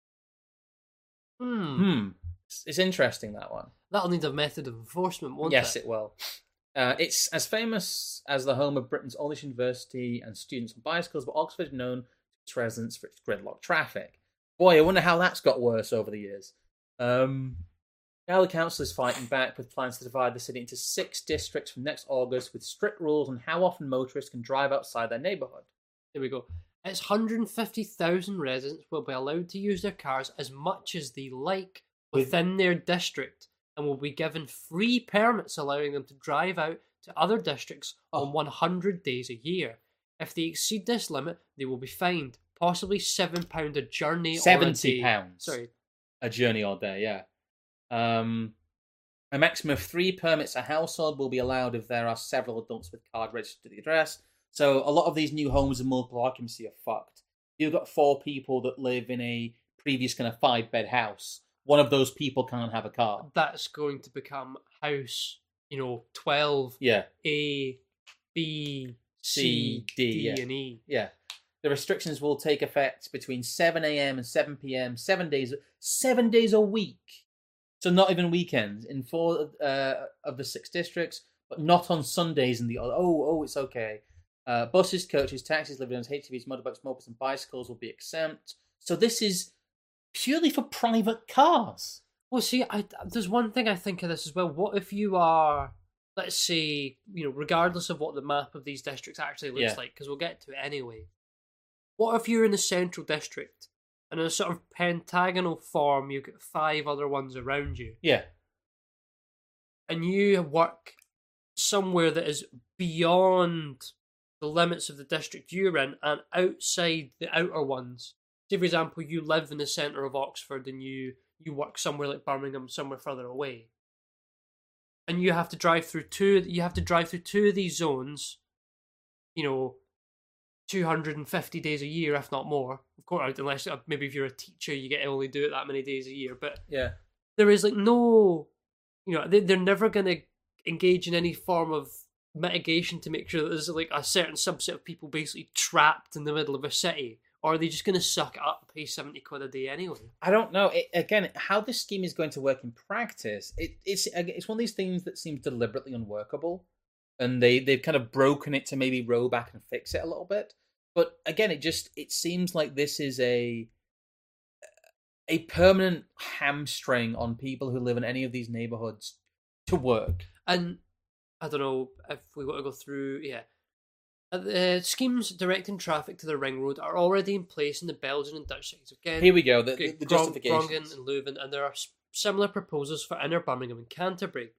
Hmm. Hmm. It's, it's interesting, that one. That'll need a method of enforcement, won't yes, it? Yes, it will. Uh, it's as famous as the home of Britain's oldest university and students on bicycles, but Oxford is known to its residents for its gridlock traffic. Boy, I wonder how that's got worse over the years. Um, now the council is fighting back with plans to divide the city into six districts from next August with strict rules on how often motorists can drive outside their neighbourhood. There we go. Its one hundred fifty thousand residents will be allowed to use their cars as much as they like within their district, and will be given free permits allowing them to drive out to other districts oh. on one hundred days a year. If they exceed this limit, they will be fined, possibly seven pounds a journey seventy or a day. pounds Sorry. A journey or day, yeah. Um, a maximum of three permits a household will be allowed if there are several adults with card registered to the address. So a lot of these new homes and multiple occupancy are fucked. You've got four people that live in a previous kind of five-bed house. One of those people can't have a car. That's going to become house, you know, twelve, yeah. A, B, C, C, D, D, yeah. and E. Yeah. The restrictions will take effect between seven a.m. and seven p.m. seven days, seven days a week. So not even weekends in four uh, of the six districts, but not on Sundays in the other. Oh, oh, it's okay. Uh, buses, coaches, taxis, live H T Vs, motorbikes, mopeds, and bicycles will be exempt. So this is purely for private cars. Well, see, I, there's one thing I think of this as well. What if you are, let's say, you know, regardless of what the map of these districts actually looks Yeah. like, because we'll get to it anyway. What if you're in the central district, and in a sort of pentagonal form, you've got five other ones around you, Yeah. and you work somewhere that is beyond the limits of the district you're in and outside the outer ones? Say, for example, you live in the centre of Oxford and you, you work somewhere like Birmingham, somewhere further away, and you have to drive through two. You have to drive through two of these zones, you know, two hundred fifty days a year, if not more. Of course, unless uh, maybe if you're a teacher, you get to only do it that many days a year. But Yeah. there is like no, you know, they, they're never going to engage in any form of mitigation to make sure that there's like a certain subset of people basically trapped in the middle of a city. Or are they just going to suck it up and pay seventy quid a day anyway? I don't know. It, again, how this scheme is going to work in practice, it, it's it's one of these things that seems deliberately unworkable. And they, they've kind of broken it to maybe roll back and fix it a little bit. But again, it just it seems like this is a a permanent hamstring on people who live in any of these neighborhoods to work. And I don't know if we want to go through, yeah. The schemes directing traffic to the ring road are already in place in the Belgian and Dutch sides. Again, here we go, the, the, the Gron- justifications. Groningen and Leuven, and there are similar proposals for inner Birmingham and Canterbury.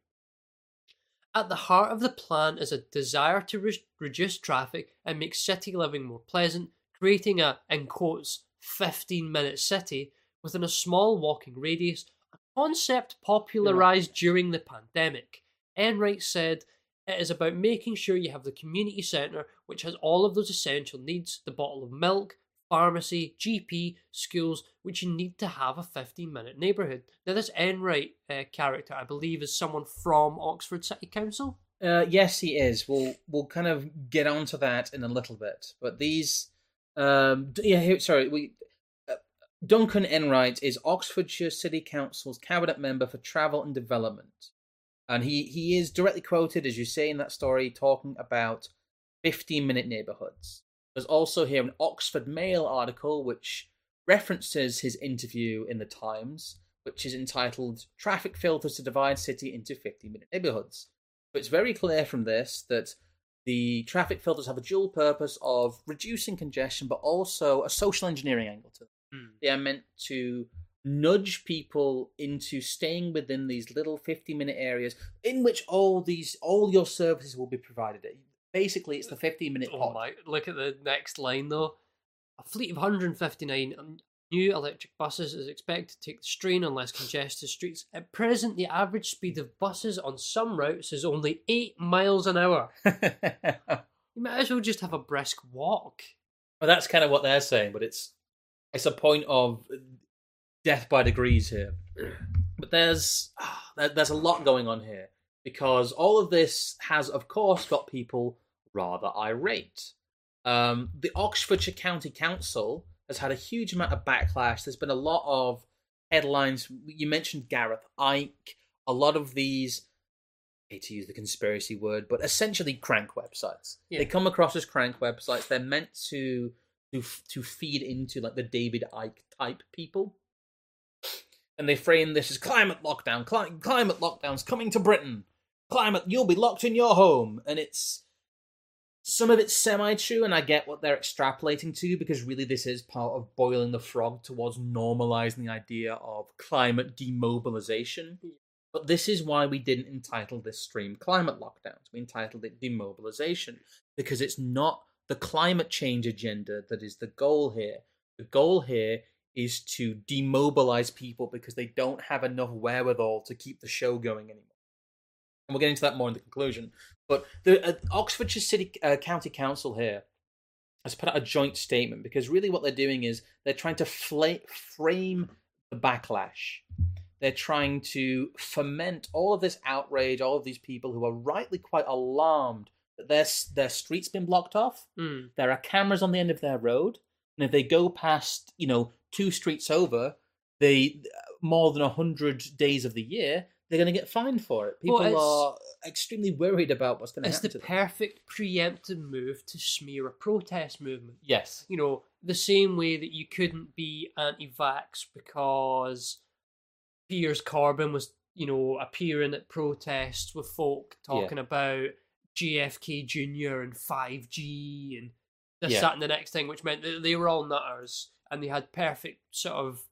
At the heart of the plan is a desire to re- reduce traffic and make city living more pleasant, creating a, in quotes, fifteen-minute city within a small walking radius, a concept popularised yeah. during the pandemic. Enright said, it is about making sure you have the community centre, which has all of those essential needs, the bottle of milk, pharmacy, G P, schools, which you need to have a fifteen-minute neighbourhood. Now, this Enright uh, character, I believe, is someone from Oxford City Council? Uh, yes, he is. We'll we'll kind of get onto that in a little bit. But these... Um, yeah, here, sorry, we... Uh, Duncan Enright is Oxfordshire City Council's Cabinet Member for Travel and Development. And he, he is directly quoted, as you say in that story, talking about fifteen-minute neighbourhoods. There's also here an Oxford Mail article which references his interview in the Times, which is entitled Traffic Filters to Divide City into fifteen-minute Neighbourhoods. So it's very clear from this that the traffic filters have a dual purpose of reducing congestion, but also a social engineering angle to them. Mm. They are meant to nudge people into staying within these little fifty-minute areas in which all these all your services will be provided. Basically, it's the fifteen-minute oh pod. My, look at the next line, though. A fleet of one hundred fifty-nine new electric buses is expected to take the strain on less congested streets. At present, the average speed of buses on some routes is only eight miles an hour. You might as well just have a brisk walk. Well, that's kind of what they're saying, but it's it's a point of death by degrees here. But there's there's a lot going on here, because all of this has, of course, got people rather irate. Um, the Oxfordshire County Council has had a huge amount of backlash. There's been a lot of headlines. You mentioned Gareth Icke. A lot of these, I hate to use the conspiracy word, but essentially crank websites. Yeah. They come across as crank websites. They're meant to to to feed into like the David Icke type people. And they frame this as climate lockdown. Cli- climate lockdown's coming to Britain. Climate, you'll be locked in your home. And it's some of it's semi-true, and I get what they're extrapolating to, because really this is part of boiling the frog towards normalizing the idea of climate demobilization. But this is why we didn't entitle this stream Climate Lockdowns. We entitled it Demobilization, because it's not the climate change agenda that is the goal here. The goal here is to demobilize people because they don't have enough wherewithal to keep the show going anymore. And we'll get into that more in the conclusion. But the uh, Oxfordshire City uh, County Council here has put out a joint statement, because really what they're doing is they're trying to fla- frame the backlash. They're trying to foment all of this outrage, all of these people who are rightly quite alarmed that their, their street's been blocked off. Mm. There are cameras on the end of their road. And if they go past, you know, two streets over, they more than one hundred days of the year, they're going to get fined for it. People well, are extremely worried about what's going to happen to them. It's the perfect preemptive move to smear a protest movement. Yes. You know, the same way that you couldn't be anti-vax because Piers Corbyn was, you know, appearing at protests with folk talking yeah. about J F K Junior and five G and this, yeah. that, and the next thing, which meant that they were all nutters and they had perfect sort of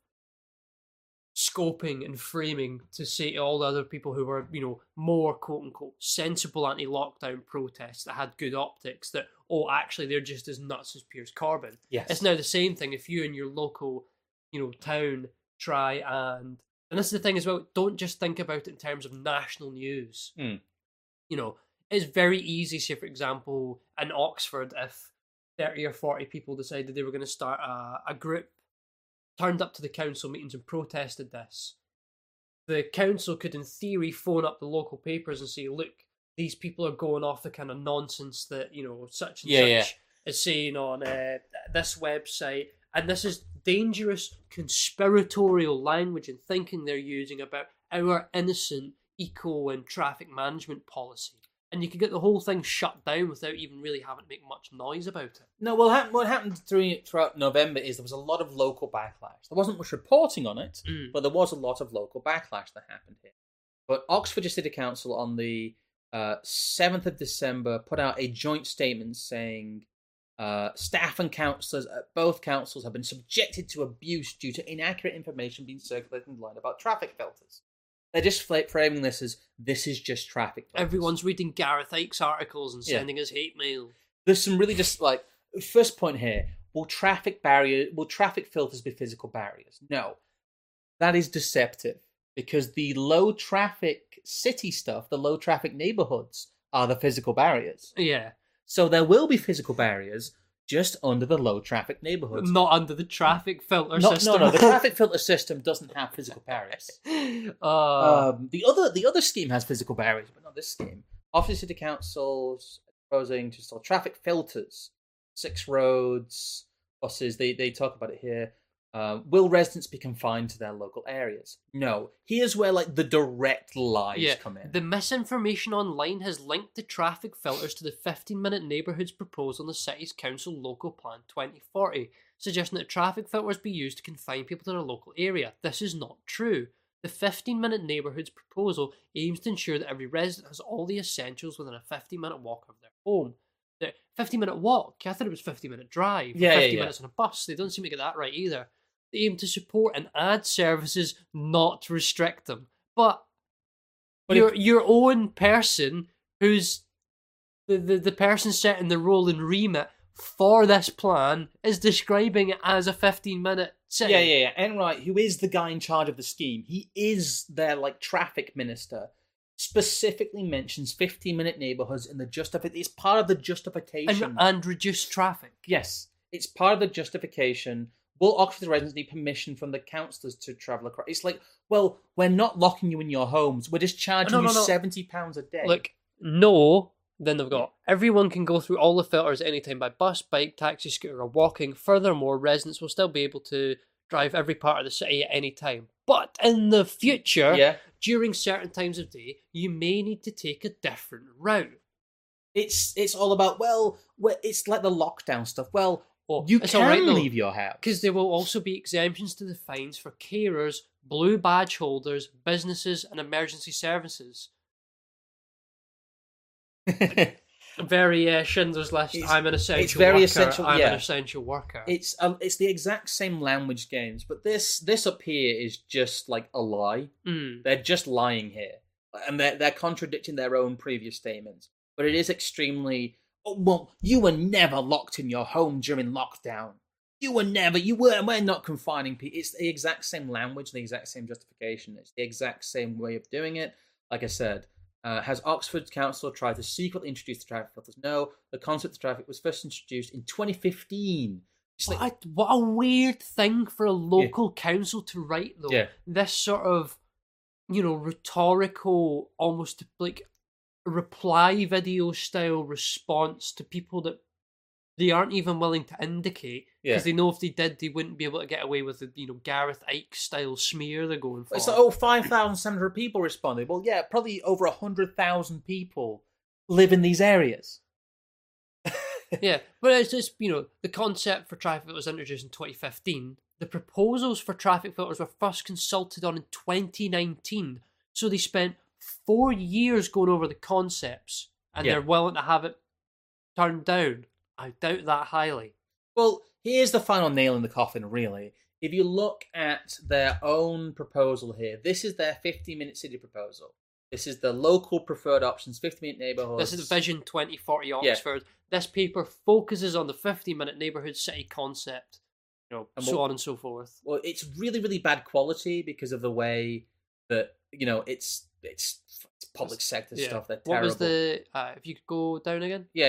scoping and framing to say to all the other people who were, you know, more quote-unquote sensible anti-lockdown protests that had good optics that, oh, actually, they're just as nuts as Piers Corbyn. Yes. It's now the same thing if you in your local, you know, town try and... And this is the thing as well, don't just think about it in terms of national news. Mm. You know, it's very easy, say, for example, in Oxford, if thirty or forty people decided they were going to start a, a group, turned up to the council meetings and protested this, the council could, in theory, phone up the local papers and say, look, these people are going off the kind of nonsense that, you know, such and Yeah, such yeah. is saying on uh, this website. And this is dangerous conspiratorial language and thinking they're using about our innocent eco and traffic management policy. And you could get the whole thing shut down without even really having to make much noise about it. No, well, ha- what happened through, throughout November is there was a lot of local backlash. There wasn't much reporting on it, Mm. but there was a lot of local backlash that happened here. But Oxfordshire City Council on the uh, seventh of December put out a joint statement saying uh, staff and councillors at both councils have been subjected to abuse due to inaccurate information being circulated online about traffic filters. They're just framing this as, this is just traffic filters. Everyone's reading Gareth Ike's articles and Yeah. sending us hate mail. There's some really just like, first point here, will traffic barrier, will traffic filters be physical barriers? No. That is deceptive, because the low traffic city stuff, the low traffic neighborhoods are the physical barriers. Yeah. So there will be physical barriers just under the low traffic neighborhoods. Not under the traffic filter No, system. no, no. The traffic filter system doesn't have physical barriers. uh, Um, the other, the other scheme has physical barriers, but not this scheme. Oxfordshire City Council's proposing to install traffic filters, six roads, buses. They they talk about it here. Uh, will residents be confined to their local areas? No. Here's where like the direct lies yeah, come in. the misinformation online has linked the traffic filters to the fifteen-minute neighbourhoods proposed on the City's Council Local Plan twenty forty, suggesting that traffic filters be used to confine people to their local area. This is not true. The fifteen-minute neighbourhoods proposal aims to ensure that every resident has all the essentials within a fifteen-minute walk of their home. The fifteen-minute walk? I thought it was fifteen-minute drive. Yeah, yeah, fifty yeah. minutes on a bus. They don't seem to get that right either. They aim to support and add services, not restrict them. But, But your if- your own person, who's the, the, the person setting the role and remit for this plan, is describing it as a fifteen-minute city. Yeah, yeah, yeah. Enright, who is the guy in charge of the scheme, he is their like traffic minister, specifically mentions fifteen-minute neighbourhoods in the justif. It's part of the justification. And, and reduce traffic. Yes, it's part of the justification. Will Oxford residents need permission from the councillors to travel across? It's like, well, we're not locking you in your homes. We're just charging No, no, you no. seventy pounds a day. Look, no, then they've got everyone can go through all the filters at any time by bus, bike, taxi, scooter, or walking. Furthermore, residents will still be able to drive every part of the city at any time. But in the future, yeah, during certain times of day, you may need to take a different route. it's it's all about, well, we- it's like the lockdown stuff. Well, Well, you it's can all right, though, leave your house. because there will also be exemptions to the fines for carers, blue badge holders, businesses, and emergency services. Very uh, Schindler's List. It's- I'm an essential it's very worker. essential, I'm yeah. an essential worker. It's um, it's the exact same language games, but this this up here is just like a lie. Mm. They're just lying here, and they're they're contradicting their own previous statements. But it is extremely. Oh, well, you were never locked in your home during lockdown. You were never. You were. We're not confining people. It's the exact same language, the exact same justification. It's the exact same way of doing it. Like I said, uh, has Oxford Council tried to secretly introduce the traffic filters? No. The concept of traffic was first introduced in twenty fifteen. It's like, What a, what a weird thing for a local council to write, though. Yeah. This sort of, you know, rhetorical, almost like reply video style response to people that they aren't even willing to indicate, because Yeah. they know if they did, they wouldn't be able to get away with the, you know, Gareth Ike style smear they're going for. It's like, oh, five thousand seven hundred people responded. Well, yeah, probably over one hundred thousand people live in these areas. Yeah, but it's just, you know, the concept for traffic was introduced in twenty fifteen. The proposals for traffic filters were first consulted on in twenty nineteen. So they spent four years going over the concepts, and Yeah. they're willing to have it turned down. I doubt that highly. Well, here's the final nail in the coffin, really. If you look at their own proposal here, this is their fifty-minute city proposal. This is the local preferred options, fifty-minute neighbourhoods. This is Vision twenty forty Yeah. Oxford. This paper focuses on the fifty-minute neighbourhood city concept, you know, And so what- on and so forth. Well, it's really, really bad quality because of the way that, you know, it's it's, it's public sector Yeah. stuff. They're What terrible. was the... Uh, if you could go down again? Yeah, yeah.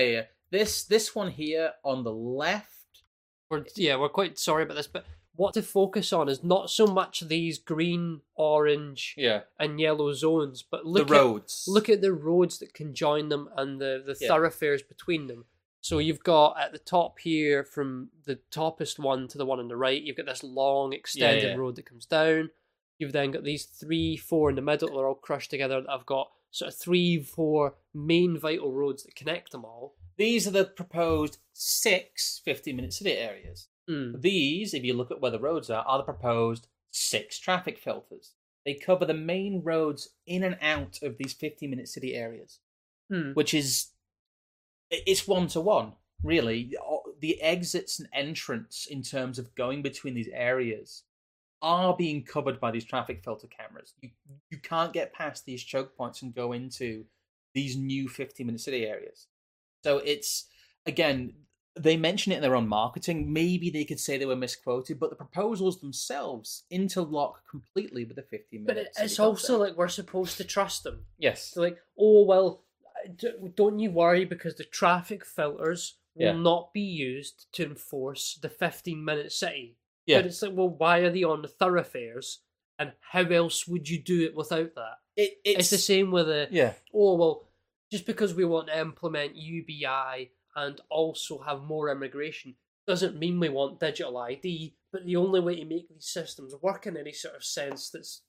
This this one here on the left. We're, yeah, we're quite sorry about this, but what to focus on is not so much these green, orange, Yeah. and yellow zones, but look the roads. At, look at the roads that can join them and the, the Yeah. thoroughfares between them. So you've got at the top here, from the toppest one to the one on the right, you've got this long extended Yeah, yeah. road that comes down. You've then got these three, four in the middle, they're all crushed together. I've got sort of three, four main vital roads that connect them all. These are the proposed six fifty-minute city areas. Mm. These, if you look at where the roads are, are the proposed six traffic filters. They cover the main roads in and out of these fifty-minute city areas, Mm. which is, it's one-to-one, really. The exits and entrance in terms of going between these areas are being covered by these traffic filter cameras. You, you can't get past these choke points and go into these new fifty-minute city areas. So it's, again, they mention it in their own marketing. Maybe they could say they were misquoted, but the proposals themselves interlock completely with the fifty-minute. But it, it's also like we're supposed to trust them. Yes. So like, oh, well, d- don't you worry because the traffic filters will Yeah. not be used to enforce the fifteen-minute city. Yeah. But it's like, well, why are they on the thoroughfares? And how else would you do it without that? It, it's, It's the same with a, Yeah. oh, well, just because we want to implement U B I and also have more immigration doesn't mean we want digital I D, but the only way to make these systems work in any sort of sense that's,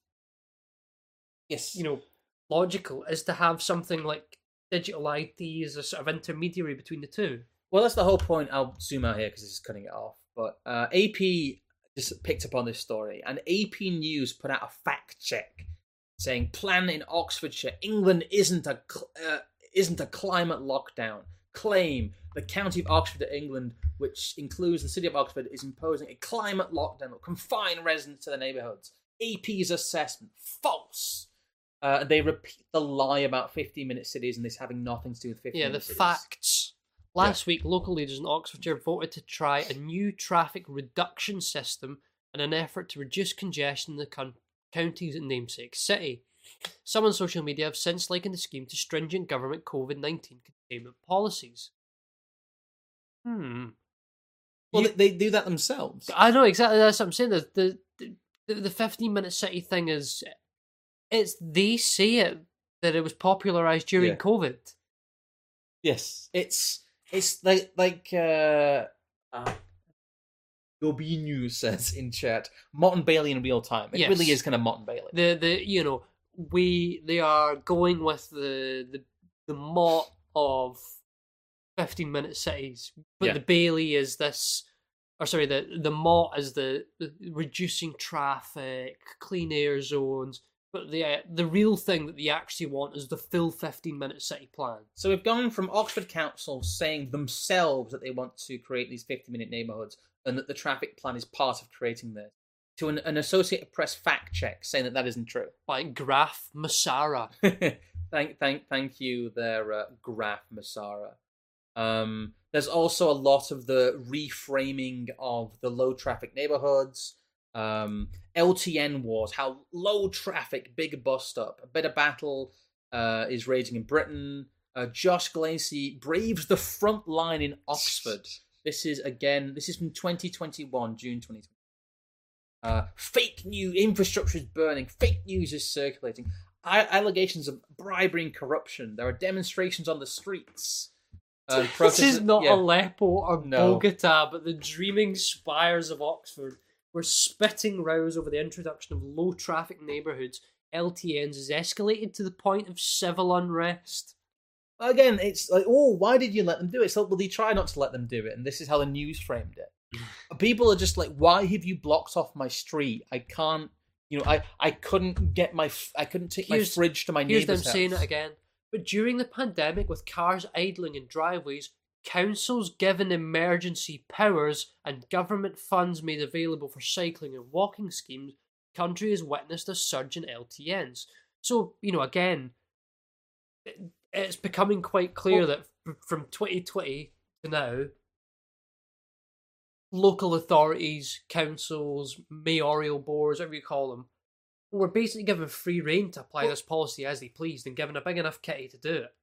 Yes. you know, logical is to have something like digital I D as a sort of intermediary between the two. Well, that's the whole point. I'll zoom out here because this is cutting it off. But uh, A P just picked up on this story, and A P News put out a fact check saying, "Plan in Oxfordshire, England isn't a cl- uh, isn't a climate lockdown. Claim the County of Oxford, England, which includes the City of Oxford, is imposing a climate lockdown that will confine residents to their neighbourhoods. A P's assessment false." Uh, they repeat the lie about fifteen-minute cities and this having nothing to do with Yeah, fifteen-minute the cities. facts. Last week, local leaders in Oxfordshire voted to try a new traffic reduction system in an effort to reduce congestion in the con- county's namesake city. Some on social media have since likened the scheme to stringent government COVID nineteen containment policies. Hmm. Well, You- they, they do that themselves. I know exactly. That's what I'm saying. The the the, the fifteen minute city thing is, it's they say it that it was popularized during Yeah. COVID. Yes, it's it's like like uh, uh B News says in chat, Mott and Bailey in real time. It Yes. really is kind of Mott and Bailey. The the you know we they are going with the the the mot of fifteen minute cities, but Yeah. the Bailey is this. Or sorry, the the mot is the, the reducing traffic, clean air zones. But the uh, the real thing that they actually want is the full fifteen minute city plan. So we've gone from Oxford Council saying themselves that they want to create these fifty-minute neighbourhoods and that the traffic plan is part of creating this, to an, an Associated Press fact check saying that that isn't true. By Graf Masara. thank, thank, thank you, there, uh, Graf Masara. Um, there's also a lot of the reframing of the low traffic neighborhoods, um, L T N wars, how low traffic, big bust up, a bit of battle uh, is raging in Britain. Uh, Josh Glacey braves the front line in Oxford. This is, again, this is from twenty twenty-one, June twenty twenty. Uh, fake news, infrastructure is burning, fake news is circulating, I- allegations of bribery and corruption. There are demonstrations on the streets. Uh, This is not yeah. Aleppo or No. Bogota, but the dreaming spires of Oxford were spitting rows over the introduction of low traffic neighbourhoods. L T Ns has escalated to the point of civil unrest. Again, it's like, oh, why did you let them do it? So, well, they try not to let them do it, and this is how the news framed it. People are just like, why have you blocked off my street? I can't, you know, I, I couldn't get my, f- I couldn't take Here's- my fridge to my Here's them neighbour's house. saying it again. But during the pandemic, with cars idling in driveways, councils given emergency powers and government funds made available for cycling and walking schemes, the country has witnessed a surge in L T Ns. So, you know, again, it, it's becoming quite clear Well- that f- from twenty twenty to now, local authorities, councils, mayoral boards, whatever you call them, were basically given free rein to apply Well- this policy as they pleased and given a big enough kitty to do it.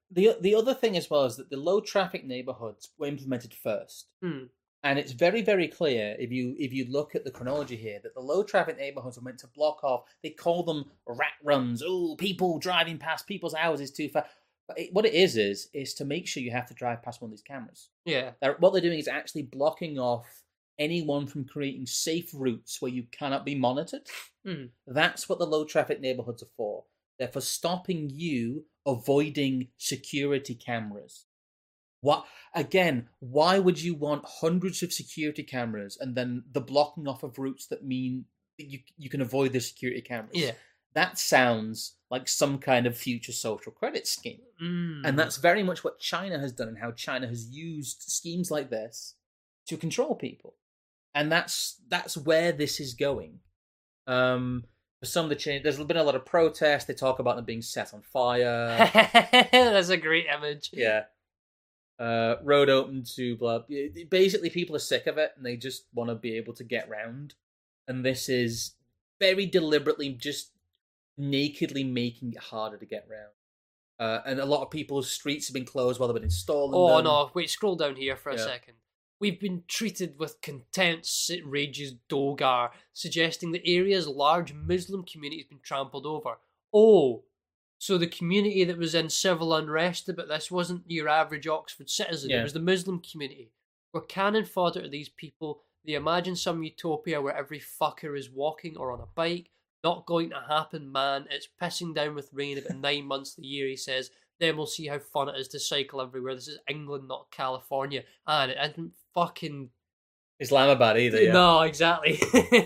the the other thing as well is that the low traffic neighborhoods were implemented first. Hmm. And it's very, very clear if you if you look at the chronology here that the low traffic neighborhoods were meant to block off. They call them rat runs. Oh, people driving past people's houses too fast. But it, what it is is is to make sure you have to drive past one of these cameras. Yeah. They're, what they're doing is actually blocking off anyone from creating safe routes where you cannot be monitored. Hmm. That's what the low traffic neighborhoods are for. They're for stopping you avoiding security cameras. What again? Why would you want hundreds of security cameras and then the blocking off of routes that mean that you you can avoid the security cameras? Yeah. That sounds like some kind of future social credit scheme, Mm. and that's very much what China has done and how China has used schemes like this to control people, and that's that's where this is going. Um, for some of the change, there's been a lot of protests. They talk about them being set on fire. That's a great image. Yeah. Uh, road open to blah. Basically, people are sick of it and they just want to be able to get round. And this is very deliberately just nakedly making it harder to get round. Uh, and a lot of people's streets have been closed while they've been installing Oh them. no! Wait, scroll down here for a Yeah. second. We've been treated with contempt, rages Dogar, suggesting the area's large Muslim community has been trampled over. Oh, so the community that was in civil unrest about this wasn't your average Oxford citizen, Yeah. it was the Muslim community. We're cannon fodder to these people. They imagine some utopia where every fucker is walking or on a bike. Not going to happen, man. It's pissing down with rain about nine months of the year, he says. Then we'll see how fun it is to cycle everywhere. This is England, not California. And it isn't fucking... Islamabad either, yeah. No, exactly.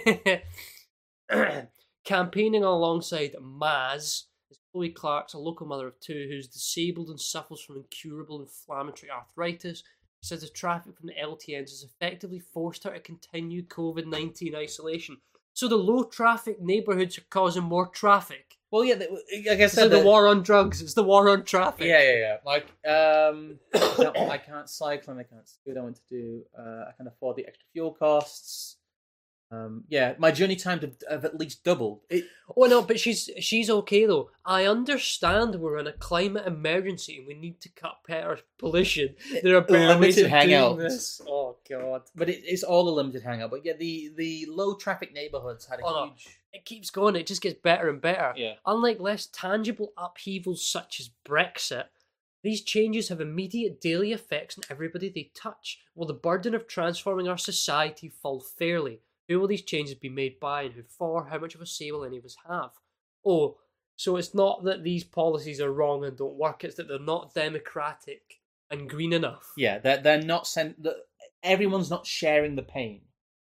Campaigning alongside Maz is Chloe Clark's a local mother of two who's disabled and suffers from incurable inflammatory arthritis. She says the traffic from the L T Ns has effectively forced her to continue COVID nineteen isolation. So the low traffic neighbourhoods are causing more traffic. Well, yeah, like I It's said, like the the- war on drugs. It's the war on traffic. Yeah, yeah, yeah. Like, um, no, I can't cycle and I can't scoot. I want to do. Uh, I can afford the extra fuel costs. Um, yeah, my journey time have, have at least doubled. It, Oh no, but she's she's okay though. I understand we're in a climate emergency and we need to cut air pollution. There are better ways Limited of hangouts. doing this. Oh god, but it, it's all a limited hangout. But yeah, the the low traffic neighborhoods had a Oh, no. huge. it keeps going. It just gets better and better. Yeah. Unlike less tangible upheavals such as Brexit, these changes have immediate daily effects on everybody they touch. Will the burden of transforming our society fall fairly? Who will these changes be made by and who for? How much of a say will any of us have? Oh, so it's not that these policies are wrong and don't work, it's that they're not democratic and green enough. Yeah, they're they're not sent. The, everyone's not sharing the pain.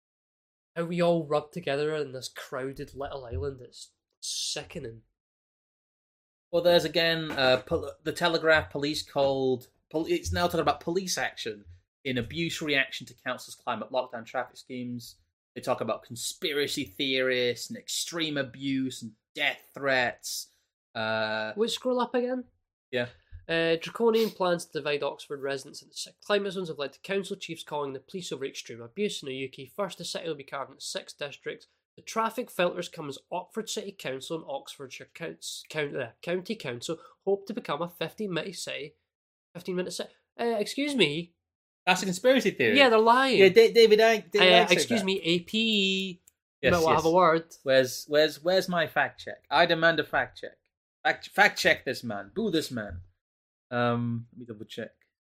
How we all rub together in this crowded little island, it's sickening. Well, there's again uh, pol- the Telegraph police called. Pol- it's now talking about police action in abuse reaction to council's climate lockdown traffic schemes. They talk about conspiracy theorists and extreme abuse and death threats. Uh, Would scroll up again? yeah. Uh, draconian plans to divide Oxford residents into six climate zones have led to council chiefs calling the police over extreme abuse in the U K. First, the city will be carved into six districts. The traffic filters come as Oxford City Council and Oxfordshire Counts, Count, uh, County Council hope to become a fifteen-minute city. fifteen-minute city. Uh, excuse me. That's a conspiracy theory. Yeah, they're lying. Yeah, Da- David Icke. David Uh, Icke said excuse that. me, A P. Yes, Might want to yes. have a word. Where's where's where's my fact check? I demand a fact check. Fact fact check this man. Boo this man. Um, let me double check.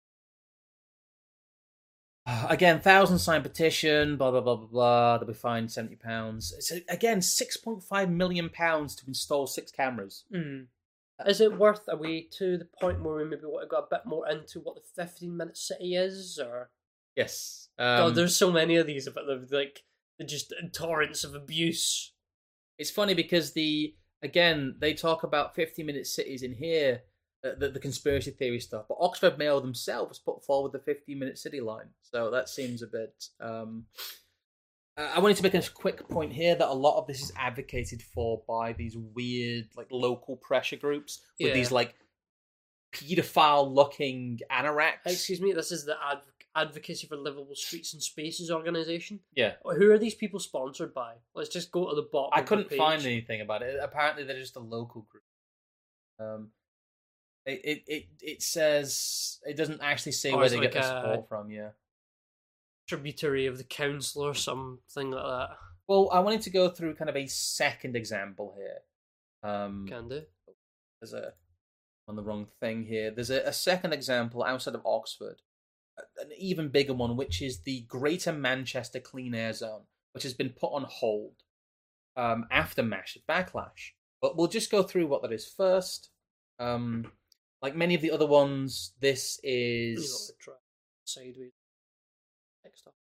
Again, thousand sign petition. Blah blah blah blah blah. They'll be fined seventy pounds. So again, six point five million pounds to install six cameras. Mm. Is it worth a way to the point where we maybe want to go a bit more into what the fifteen-minute city is, or? Yes. God, Um, there's so many of these about the like the just torrents of abuse. It's funny because the again they talk about fifteen minute cities in here, uh, the, the conspiracy theory stuff. But Oxford Mail themselves put forward the fifteen minute city line, so that seems a bit. Um, uh, I wanted to make a quick point here that a lot of this is advocated for by these weird like local pressure groups with Yeah. these like pedophile looking anoraks. Excuse me, this is the Adv- Advocacy for Livable Streets and Spaces organisation. Yeah. Who are these people sponsored by? Let's just go to the bottom. I of the couldn't page. find anything about it. Apparently, they're just a local group. Um, It, it it it says it doesn't actually say Or where is they it get like their a- support from. Yeah. Tributary of the council or something like that. Well, I wanted to go through kind of a second example here. Um, Can do. there's a on the wrong thing here. There's a, a second example outside of Oxford, a- an even bigger one, which is the Greater Manchester Clean Air Zone, which has been put on hold um, after massive backlash. But we'll just go through what that is first. Um, like many of the other ones, this You know, is try sideways. Next up.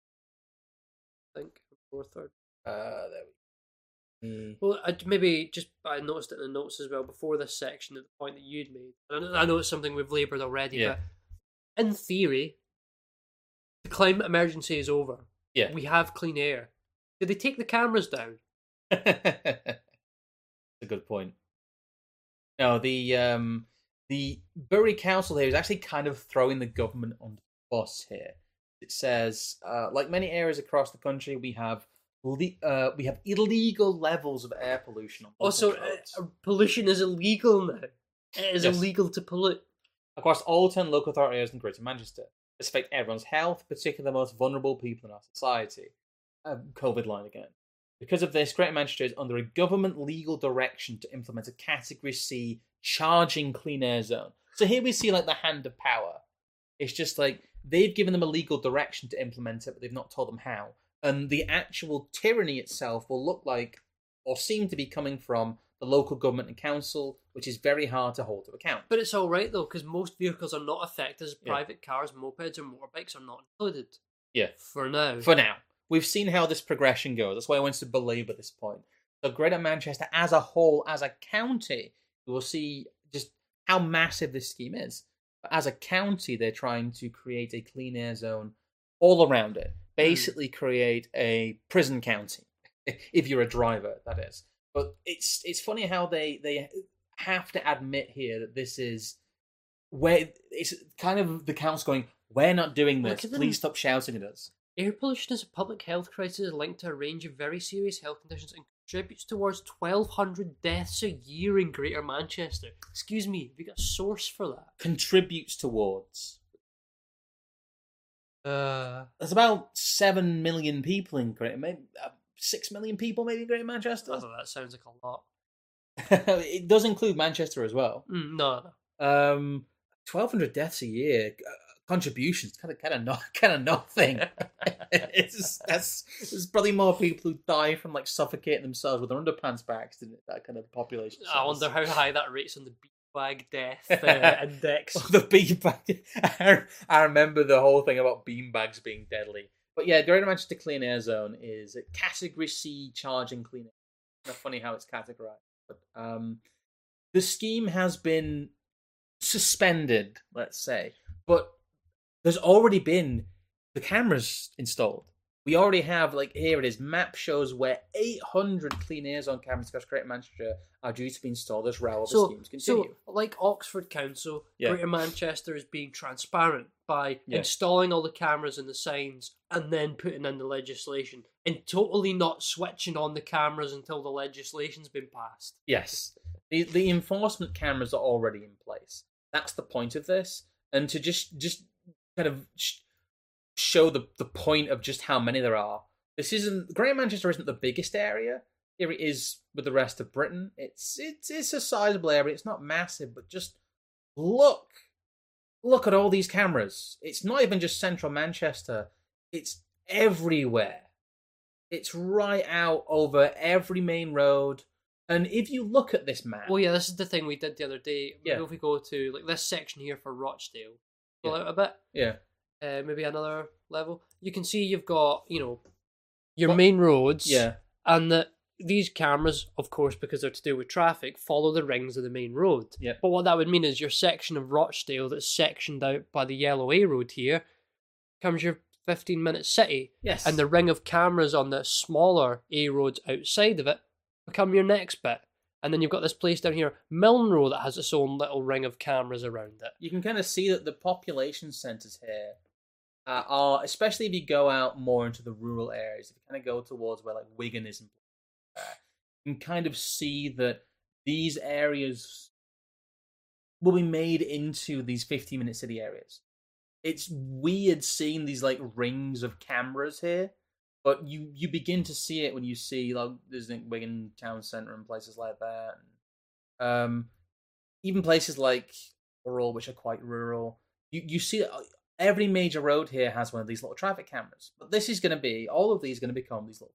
I think. Or third. uh, there we go. Well, I, maybe just I noticed it in the notes as well before this section at the point that you'd made. And I know it's something we've laboured already, Yeah. but in theory, the climate emergency is over. Yeah. We have clean air. Did they take the cameras down? That's a good point. No, the um, the Bury Council here is actually kind of throwing the government on the bus here. It says, uh, like many areas across the country, we have le- uh, we have illegal levels of air pollution on Also, public roads. uh, pollution is illegal now. It is Yes. illegal to pollute. Across all ten local authority areas in Greater Manchester. This affects everyone's health, particularly the most vulnerable people in our society. Um, COVID line again. Because of this, Greater Manchester is under a government legal direction to implement a Category C charging clean air zone. So here we see like the hand of power. It's just like they've given them a legal direction to implement it, but they've not told them how. And the actual tyranny itself will look like, or seem to be coming from, the local government and council, which is very hard to hold to account. But it's all right though, because most vehicles are not affected. As Yeah. private cars, mopeds, or motorbikes are not included. Yeah. For now. For now. We've seen how this progression goes. That's why I wanted to belabor this point. So Greater Manchester as a whole, as a county, we will see just how massive this scheme is. But as a county, they're trying to create a clean air zone all around it. Basically create a prison county. If you're a driver, that is. But it's it's funny how they, they have to admit here that this is where it's kind of the council going, we're not doing this. Look at them. Please stop shouting at us. Air pollution is a public health crisis linked to a range of very serious health conditions and contributes towards twelve hundred deaths a year in Greater Manchester. Excuse me, have you got a source for that? Contributes towards. Uh, There's about seven million people in Greater, maybe uh, six million people, maybe in Greater Manchester. I thought that sounds like a lot. It does include Manchester as well. Mm, no, no. Um, twelve hundred deaths a year. Uh, contributions, kind of, kind of not, kind of nothing. it's that's there's probably more people who die from like suffocating themselves with their underpants by accident. That kind of population. I wonder how high that rates on the beanbag death uh, index. The beanbag. I, I remember the whole thing about beanbags being deadly. But yeah, Greater Manchester Clean Air Zone is a Category C charging clean air. Kind of funny how it's categorized. But um, the scheme has been suspended, let's say. But there's already been the cameras installed. We already have, like, here it is, map shows where eight hundred clean air zone cameras across Greater Manchester are due to be installed as well as the So, schemes continue. so, like Oxford Council, Yeah. Greater Manchester is being transparent by Yeah. installing all the cameras and the signs and then putting in the legislation and totally not switching on the cameras until the legislation's been passed. Yes. The the enforcement cameras are already in place. That's the point of this. And to just just kind of sh- show the, the point of just how many there are. This isn't Greater Manchester isn't the biggest area. Here it is with the rest of Britain. It's it's it's a sizable area. It's not massive, but just look. Look at all these cameras. It's not even just central Manchester. It's everywhere. It's right out over every main road. And if you look at this map, Well, yeah, this is the thing we did the other day. Maybe Yeah. if we go to like this section here for Rochdale, pull Yeah. out a bit, yeah, uh, maybe another level, you can see you've got, you know, your What- main roads, yeah, and that these cameras, of course, because they're to do with traffic, follow the rings of the main road. Yeah. But what that would mean is your section of Rochdale that's sectioned out by the Yellow A road here becomes your fifteen minute city, yes, and the ring of cameras on the smaller A roads outside of it become your next bit. And then you've got this place down here, Milne Road, that has its own little ring of cameras around it. you can kind of see that the population centres here uh, are, especially if you go out more into the rural areas, if you kind of go towards where like Wigan is, and uh, you can kind of see that these areas will be made into these fifteen minute city areas. It's weird seeing these like rings of cameras here, but you you begin to see it when you see like there's like Wigan Town Centre and places like that. Um, even places like rural, which are quite rural. You you see every major road here has one of these little traffic cameras. But this is going to be all of these are going to become these little.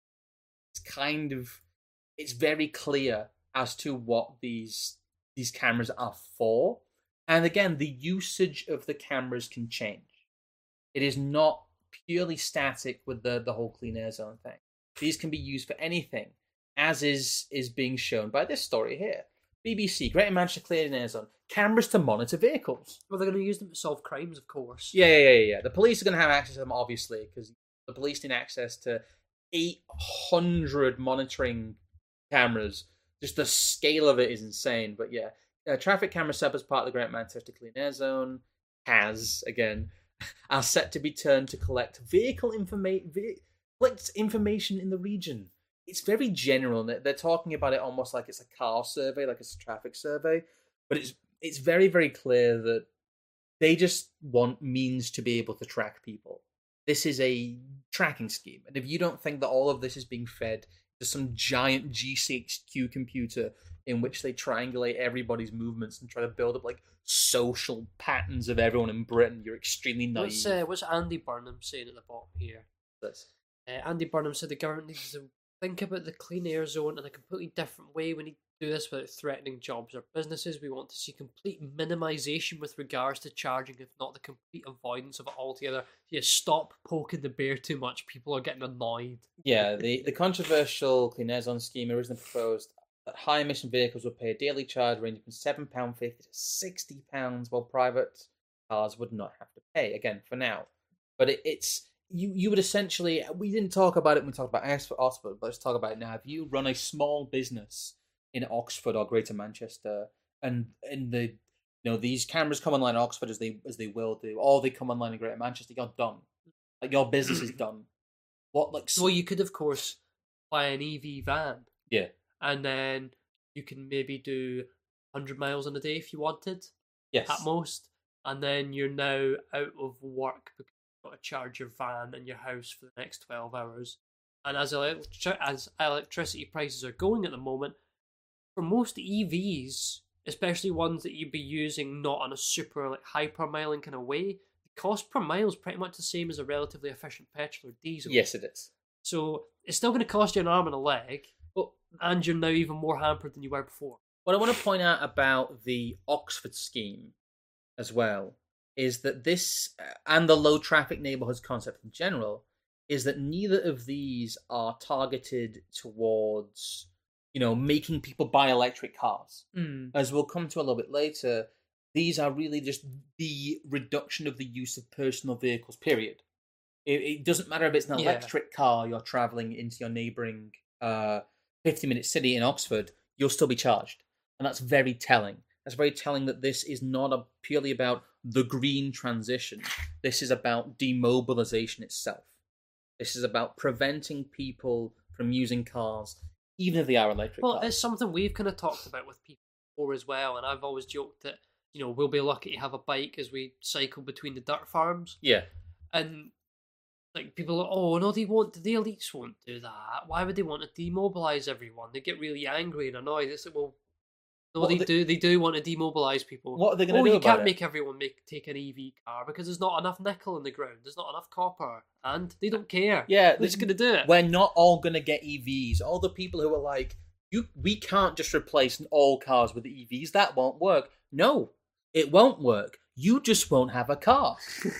It's kind of it's very clear as to what these these cameras are for. And again, the usage of the cameras can change. It is not purely static with the, the whole clean air zone thing. These can be used for anything, as is is being shown by this story here. B B C, Greater Manchester Clean Air Zone, cameras to monitor vehicles. Well, they're going to use them to solve crimes, of course. Yeah, yeah, yeah, yeah. The police are going to have access to them, obviously, because the police need access to eight hundred monitoring cameras. Just the scale of it is insane. But yeah, uh, traffic camera set up as part of the Greater Manchester Clean Air Zone has, again, are set to be turned to collect vehicle information, ve- collect information in the region. It's very general. They're talking about it almost like it's a car survey, like it's a traffic survey. But it's it's very, very clear that they just want means to be able to track people. This is a tracking scheme. And if you don't think that all of this is being fed to some giant G C H Q computer in which they triangulate everybody's movements and try to build up like social patterns of everyone in Britain, you're extremely naive. What's, uh, what's Andy Burnham saying at the bottom here? This. Uh, Andy Burnham said the government needs to think about the clean air zone in a completely different way. We need to do this without threatening jobs or businesses. We want to see complete minimisation with regards to charging, if not the complete avoidance of it altogether. Yeah, stop poking the bear too much. People are getting annoyed. Yeah, the, the controversial clean air zone scheme originally proposed that high emission vehicles would pay a daily charge ranging from seven pounds fifty to sixty pounds, while private cars would not have to pay, again, for now. But it, it's... You you would essentially, we didn't talk about it when we talked about Oxford, but let's talk about it now. If you run a small business in Oxford or Greater Manchester, and in the you know these cameras come online in Oxford as they as they will do, or they come online in Greater Manchester, you're done. Like your business is done. What like? Well, you could of course buy an E V van. Yeah. And then you can maybe do one hundred miles in a day if you wanted. Yes. At most, and then you're now out of work because got to charge your van and your house for the next twelve hours. And as electri- as electricity prices are going at the moment, for most E Vs, especially ones that you'd be using not on a super like hyper miling kind of way, the cost per mile is pretty much the same as a relatively efficient petrol or diesel. Yes, it is. So it's still going to cost you an arm and a leg, but and you're now even more hampered than you were before. What I want to point out about the Oxford scheme as well is that this, and the low traffic neighbourhoods concept in general, is that neither of these are targeted towards, you know, making people buy electric cars. Mm. As we'll come to a little bit later, these are really just the reduction of the use of personal vehicles, period. It, it doesn't matter if it's an Yeah. electric car you're travelling into your neighbouring uh, fifty-minute city in Oxford, you'll still be charged. And that's very telling. That's very telling that this is not a, purely about the green transition. This is about demobilization itself. This is about preventing people from using cars, even if they are electric Well, cars. it's something we've kind of talked about with people before as well, and I've always joked that, you know, we'll be lucky to have a bike as we cycle between the dirt farms. Yeah. And like people are, oh no, they won't. The elites won't do that. Why would they want to demobilize everyone? They get really angry and annoyed. It's like, well, no, What they, are they- do. They do want to demobilize people. What are they gonna oh, do you about can't it? make everyone make take an E V car because there's not enough nickel in the ground. There's not enough copper, and they don't care. Yeah, they're just gonna do it. We're not all going to get E Vs. All the people who are like, you, we can't just replace all cars with E Vs. That won't work. No, it won't work. You just won't have a car.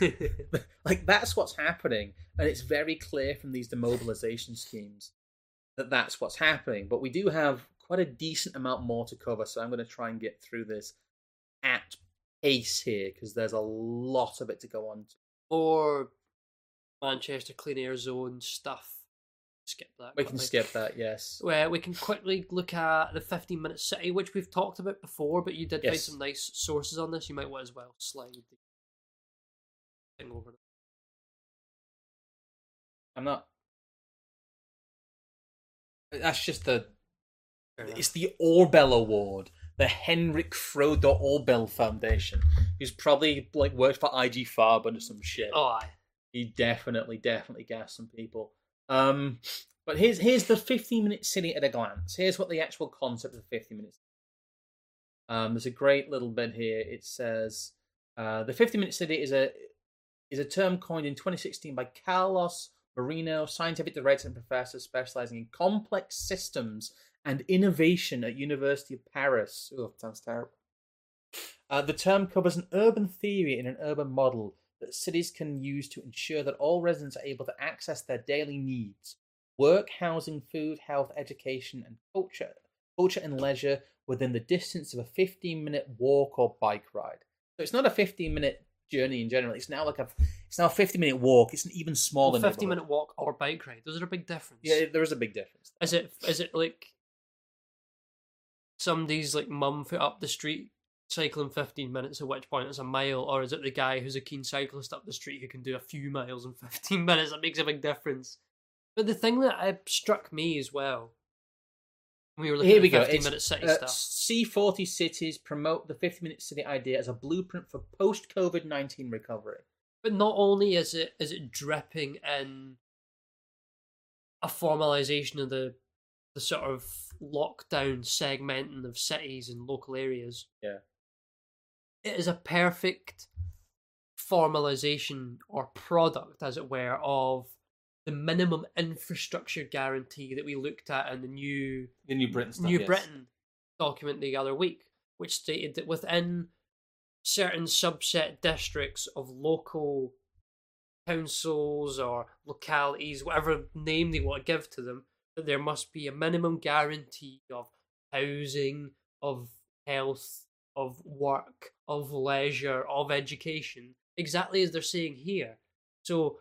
Like, that's what's happening. And it's very clear from these demobilization schemes that that's what's happening. But we do have quite a decent amount more to cover, so I'm going to try and get through this at pace here, because there's a lot of it to go on to. Or Manchester Clean Air Zone stuff. Skip that. We can quickly. skip that, yes. Where we can quickly look at the fifteen minute city, which we've talked about before, but you did find Yes. some nice sources on this. You might want as well slide the thing over. I'm not... That's just the... Fair enough. It's the Orbell Award. the Henrik Frodo Orbel Foundation, who's probably like worked for I G Farben or some shit. Oh, aye. He definitely, definitely gassed some people. Um, but here's here's the fifteen minute city at a glance. Here's what the actual concept of the fifteen minutes. Um, there's a great little bit here. It says uh, the fifteen minute city is a is a term coined in twenty sixteen by Carlos Marino, scientific director and professor specializing in complex systems and innovation at University of Paris. Oh, sounds terrible. Uh, the term covers an urban theory and an urban model that cities can use to ensure that all residents are able to access their daily needs: work, housing, food, health, education, and culture, culture and leisure within the distance of a fifteen minute walk or bike ride. So it's not a fifteen minute journey in general. It's now like a it's now a fifteen minute walk. It's an even smaller. Well, fifteen minute walk or bike ride. Those are a big difference. Yeah, there is a big difference. Is it is it like somebody's like mum foot up the street cycling fifteen minutes, at which point it's a mile, or is it the guy who's a keen cyclist up the street who can do a few miles in fifteen minutes? That makes a big difference. But the thing that uh, struck me as well, when we were looking Here at we go. fifteen It's, minute city uh, stuff. C forty cities promote the fifteen minute city idea as a blueprint for post COVID nineteen recovery. But not only is it is it dripping in a formalization of the the sort of lockdown segmenting of cities and local areas. Yeah. It is a perfect formalization or product, as it were, of the minimum infrastructure guarantee that we looked at in the new The New Britain stuff, New yes. Britain document the other week, which stated that within certain subset districts of local councils or localities, whatever name they want to give to them, that there must be a minimum guarantee of housing, of health, of work, of leisure, of education, exactly as they're saying here. So,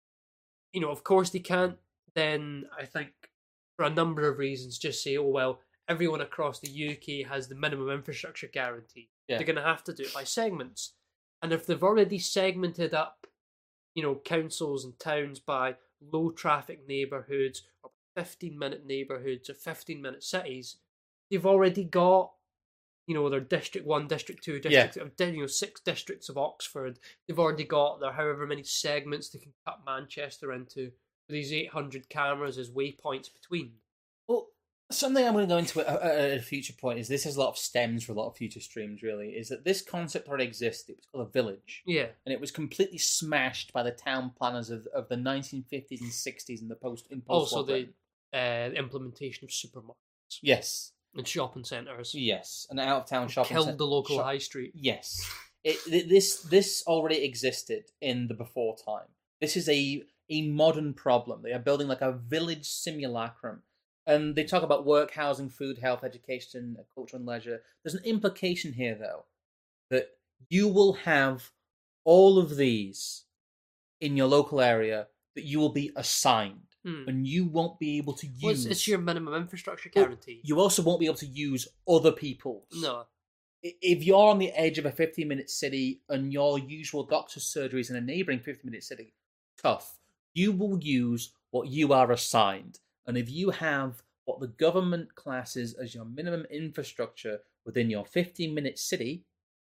you know, of course they can't then, I think, for a number of reasons, just say, oh, well, everyone across the U K has the minimum infrastructure guarantee. Yeah. They're going to have to do it by segments. And if they've already segmented up, you know, councils and towns by low traffic neighbourhoods or fifteen minute neighbourhoods or fifteen minute cities, they've already got, you know, their District one, District two, District, yeah. you know, six districts of Oxford. They've already got their however many segments they can cut Manchester into, with these eight hundred cameras as waypoints between. Well, something I'm going to go into at a, a future point is this has a lot of stems for a lot of future streams, really, is that this concept already existed. It was called a village. Yeah. And it was completely smashed by the town planners of, of the nineteen fifties and sixties in the post in post Also, the uh, implementation of supermarkets. Yes. And shopping centres. Yes. And out of town shopping Killed cent- the local shop- high street. Yes. It, this this already existed in the before time. This is a a modern problem. They are building like a village simulacrum. And they talk about work, housing, food, health, education, culture, and leisure. There's an implication here, though, that you will have all of these in your local area that you will be assigned, Hmm. and you won't be able to use. Well, it's, it's your minimum infrastructure guarantee. You also won't be able to use other people's. No. If you're on the edge of a fifteen minute city and your usual doctor's surgery is in a neighbouring fifteen minute city, tough. You will use what you are assigned. And if you have what the government classes as your minimum infrastructure within your fifteen minute city,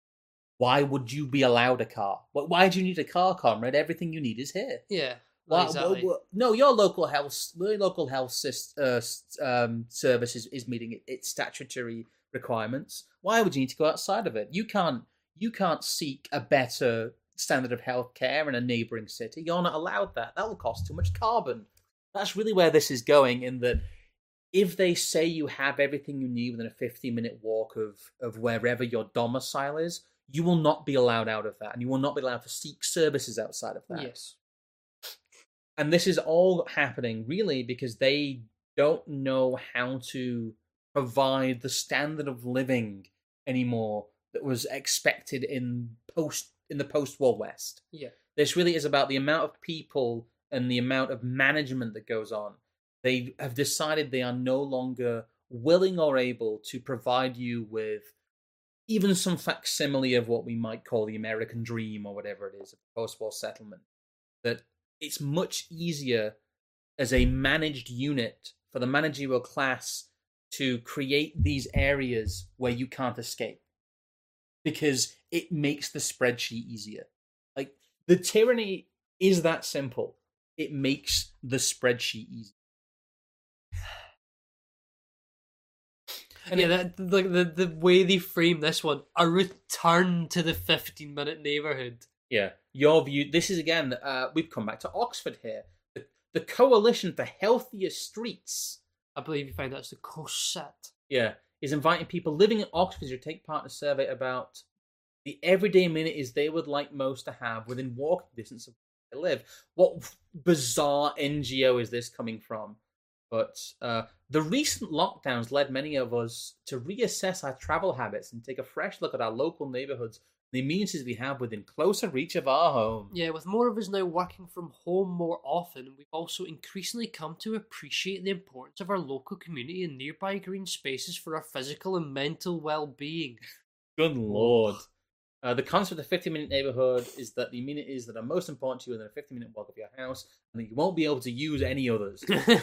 why would you be allowed a car? Why do you need a car, Comrade? Everything you need is here. Yeah. Why, exactly. why, why, no, your local health, your local health uh, um, service is, is meeting its statutory requirements. Why would you need to go outside of it? You can't. You can't seek a better standard of health care in a neighbouring city. You're not allowed that. That will cost too much carbon. That's really where this is going. In that, if they say you have everything you need within a fifteen minute walk of of wherever your domicile is, you will not be allowed out of that, and you will not be allowed to seek services outside of that. Yes. And this is all happening really because they don't know how to provide the standard of living anymore that was expected in post in the post-war West. Yeah. This really is about the amount of people and the amount of management that goes on. They have decided they are no longer willing or able to provide you with even some facsimile of what we might call the American dream or whatever it is, of post-war settlement. That it's much easier as a managed unit for the managerial class to create these areas where you can't escape because it makes the spreadsheet easier. Like, the tyranny is that simple. It makes the spreadsheet easy. And yeah, that, the, the the way they frame this one, a return to the fifteen minute neighborhood. Yeah, your view. This is again. Uh, we've come back to Oxford here. The, the Coalition for Healthier Streets. I believe you find that's the COSET. Yeah, is inviting people living in Oxford to take part in a survey about the everyday amenities they would like most to have within walking distance of where they live. What bizarre N G O is this coming from? But uh, the recent lockdowns led many of us to reassess our travel habits and take a fresh look at our local neighbourhoods, the amenities we have within closer reach of our home. Yeah, with more of us now working from home more often, we've also increasingly come to appreciate the importance of our local community and nearby green spaces for our physical and mental well-being. Good lord. Uh, the concept of the fifty-minute neighbourhood is that the amenities that are most important to you within a fifty-minute walk of your house, and that you won't be able to use any others.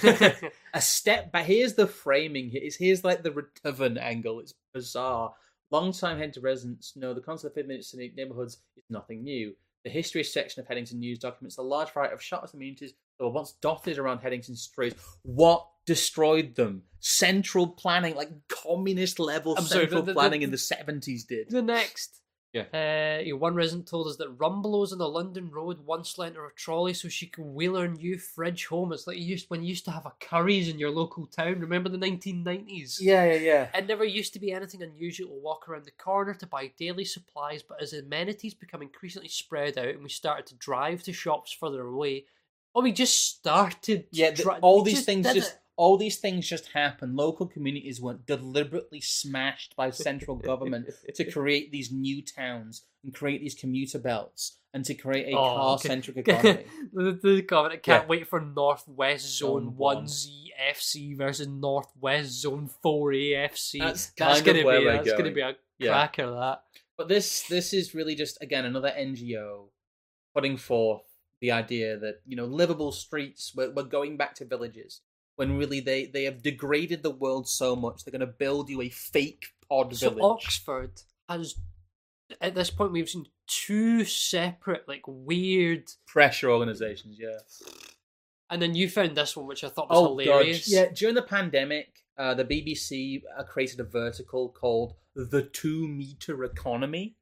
A step back. Here's the framing. Here's, here's like the return angle. It's bizarre. Long-time Headington residents know the concept of fifty-minute neighbourhoods is nothing new. The history section of Headington News documents a large variety of shotless amenities that were once dotted around Headington streets. What destroyed them? Central planning, like communist-level I'm sorry, central the- the- planning the- in the seventies did. The next. Yeah. Uh, you know, one resident told us that Rumbelows on the London Road once lent her a trolley so she could wheel her new fridge home. It's like you used when you used to have a Curry's in your local town. Remember the nineteen nineties? Yeah, yeah, yeah. It never used to be anything unusual to walk around the corner to buy daily supplies, but as amenities become increasingly spread out and we started to drive to shops further away, well, we just started. Yeah, the, dri- all we these things did just it. all these things just happen. Local communities were deliberately smashed by central government to create these new towns and create these commuter belts and to create a Oh, car-centric okay. economy. the, the comment, I can't Yeah. wait for Northwest Zone Zone one one. Z F C versus Northwest Zone four A F C. That's That's kind of gonna where be we're that's gonna going. be a Yeah. cracker. That But this this is really just again another N G O putting forth the idea that, you know, livable streets, we're, we're going back to villages when really they, they have degraded the world so much they're going to build you a fake pod so village. Oxford has at this point we've seen two separate like weird, Pressure organizations, yeah. and then you found this one which I thought was Oh, hilarious. God. Yeah, during the pandemic, uh, the B B C uh, created a vertical called The Two Meter Economy.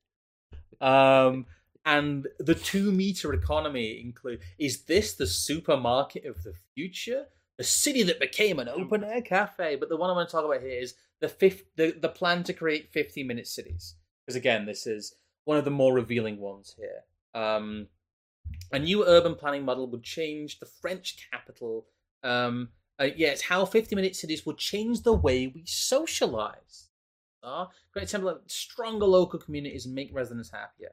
Um, and the two meter economy include, is this the supermarket of the future? The city that became an open air cafe? But the one I want to talk about here is the fifth, the, the plan to create fifty minute cities. Because again, this is one of the more revealing ones here. Um, a new urban planning model would change the French capital. Um, uh, yeah, it's how fifty minute cities will change the way we socialize. Uh, create a template, stronger local communities and make residents happier.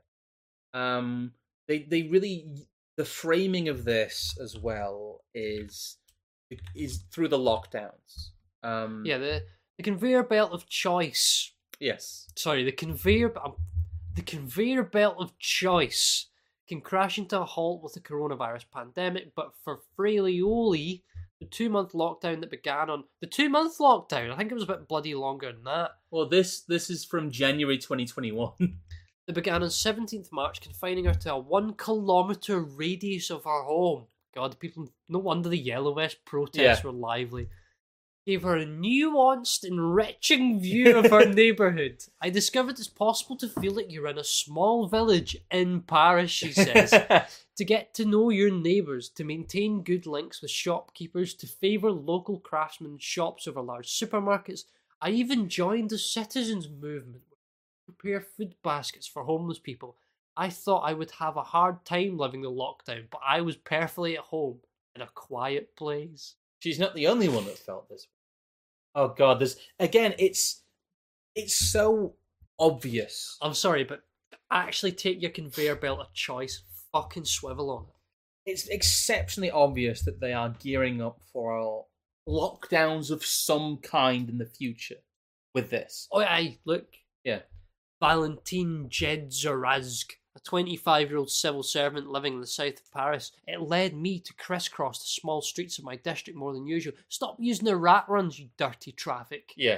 Um, they they really, the framing of this as well is is through the lockdowns. Um, yeah. The the conveyor belt of choice. Yes. Sorry, the conveyor um, the conveyor belt of choice can crash into a halt with the coronavirus pandemic, but for Fraileoli, the two-month lockdown that began on the two-month lockdown, I think it was a bit bloody longer than that. Well, this this is from January twenty twenty-one. That began on seventeenth March, confining her to a one-kilometre radius of her home. God, people, no wonder the Yellow Vest protests Yeah. were lively. Gave her a nuanced, enriching view of her neighbourhood. I discovered it's possible to feel like you're in a small village in Paris, she says. To get to know your neighbours, to maintain good links with shopkeepers, to favour local craftsmen shops over large supermarkets. I even joined the citizens movement, to prepare food baskets for homeless people. I thought I would have a hard time living the lockdown, but I was perfectly at home in a quiet place. She's not the only one that felt this. Oh God, there's again. It's it's so obvious. I'm sorry, but actually take your conveyor belt of choice, fucking swivel on it. It's exceptionally obvious that they are gearing up for lockdowns of some kind in the future with this. Oh, aye, look. Yeah. Valentin Jedzorazg a twenty-five-year-old civil servant living in the south of Paris. It led me to crisscross the small streets of my district more than usual. Stop using the rat runs, you dirty traffic. Yeah.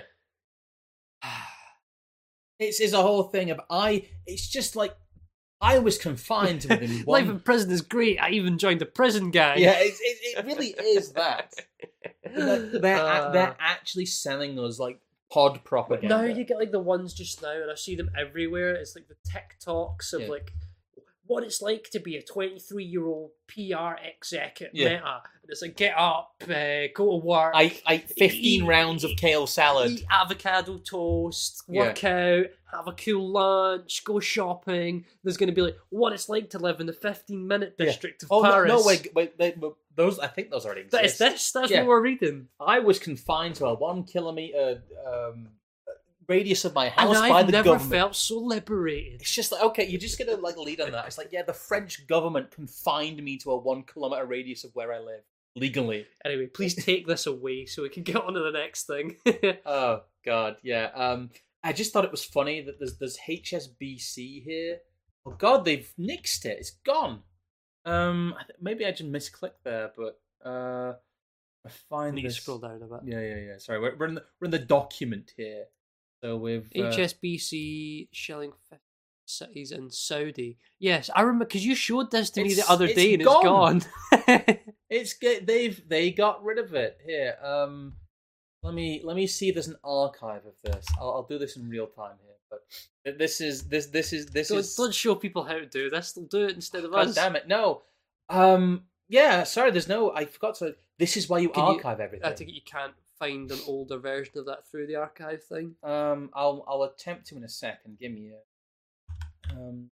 It's, it's a whole thing of I. It's just like I was confined to within one. Life in prison is great. I even joined the prison gang. Yeah, it, it, it really is that. They're, they're, Uh, they're actually selling us like pod propaganda. Now you get like the ones just now, and I see them everywhere. It's like the TikToks of Yeah. like what it's like to be a twenty-three-year-old P R exec at Yeah. Meta. And it's like get up, uh, go to work, I I fifteen Eat- rounds of kale salad. eat avocado toast, Yeah. work out, have a cool lunch, go shopping. There's going to be like what it's like to live in the fifteen-minute Yeah. district of Oh no, Paris. no, wait, wait, they, those I think those already exist. That is this. That's Yeah. what we're reading. I was confined to a one kilometer um, radius of my And house I've by the never government. felt so liberated. It's just like okay, you're just gonna like lead on that. It's like yeah, the French government confined me to a one kilometer radius of where I live legally. Anyway, please take this away so we can get on to the next thing. Oh God, yeah. Um, I just thought it was funny that there's there's H S B C here. Oh God, they've nixed it. It's gone. Um, I th- maybe I just misclicked there, but uh, I find Need to this. scroll down a bit. Yeah, yeah, yeah. Sorry, we're, we're in the we're in the document here. So we've uh, H S B C shilling fifty cities in Saudi. Yes, I remember because you showed this to me It's- the other it's day and gone. it's gone. It's good. They've they got rid of it here. Um, let me let me see if there's an archive of this. I'll, I'll do this in real time here. But this is this this is this don't, is. don't show people how to do this. They'll do it instead of God us. damn it! No. Um. Yeah. Sorry. There's no. I forgot to. This is why you Can you- archive everything. I think you can't find an older version of that through the archive thing. Um. I'll I'll attempt to in a second. Give me a. Um.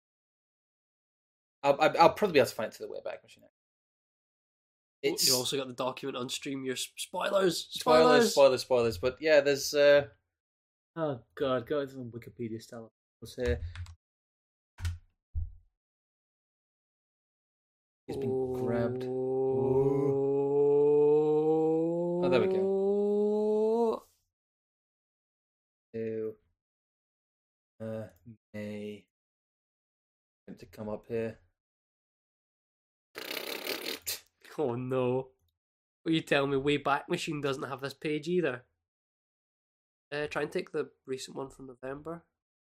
I'll I'll I'll probably be able to find it to the Wayback Machine. It's You also got the document on stream. Your spoilers, spoilers, spoilers. spoilers, spoilers. But yeah, there's. uh Oh God, go to Wikipedia style. What's here? He's been grabbed. Oh, there we go. To uh, May. To come up here. Oh no! What you telling me? Wayback Machine doesn't have this page either. Uh, try and take the recent one from November.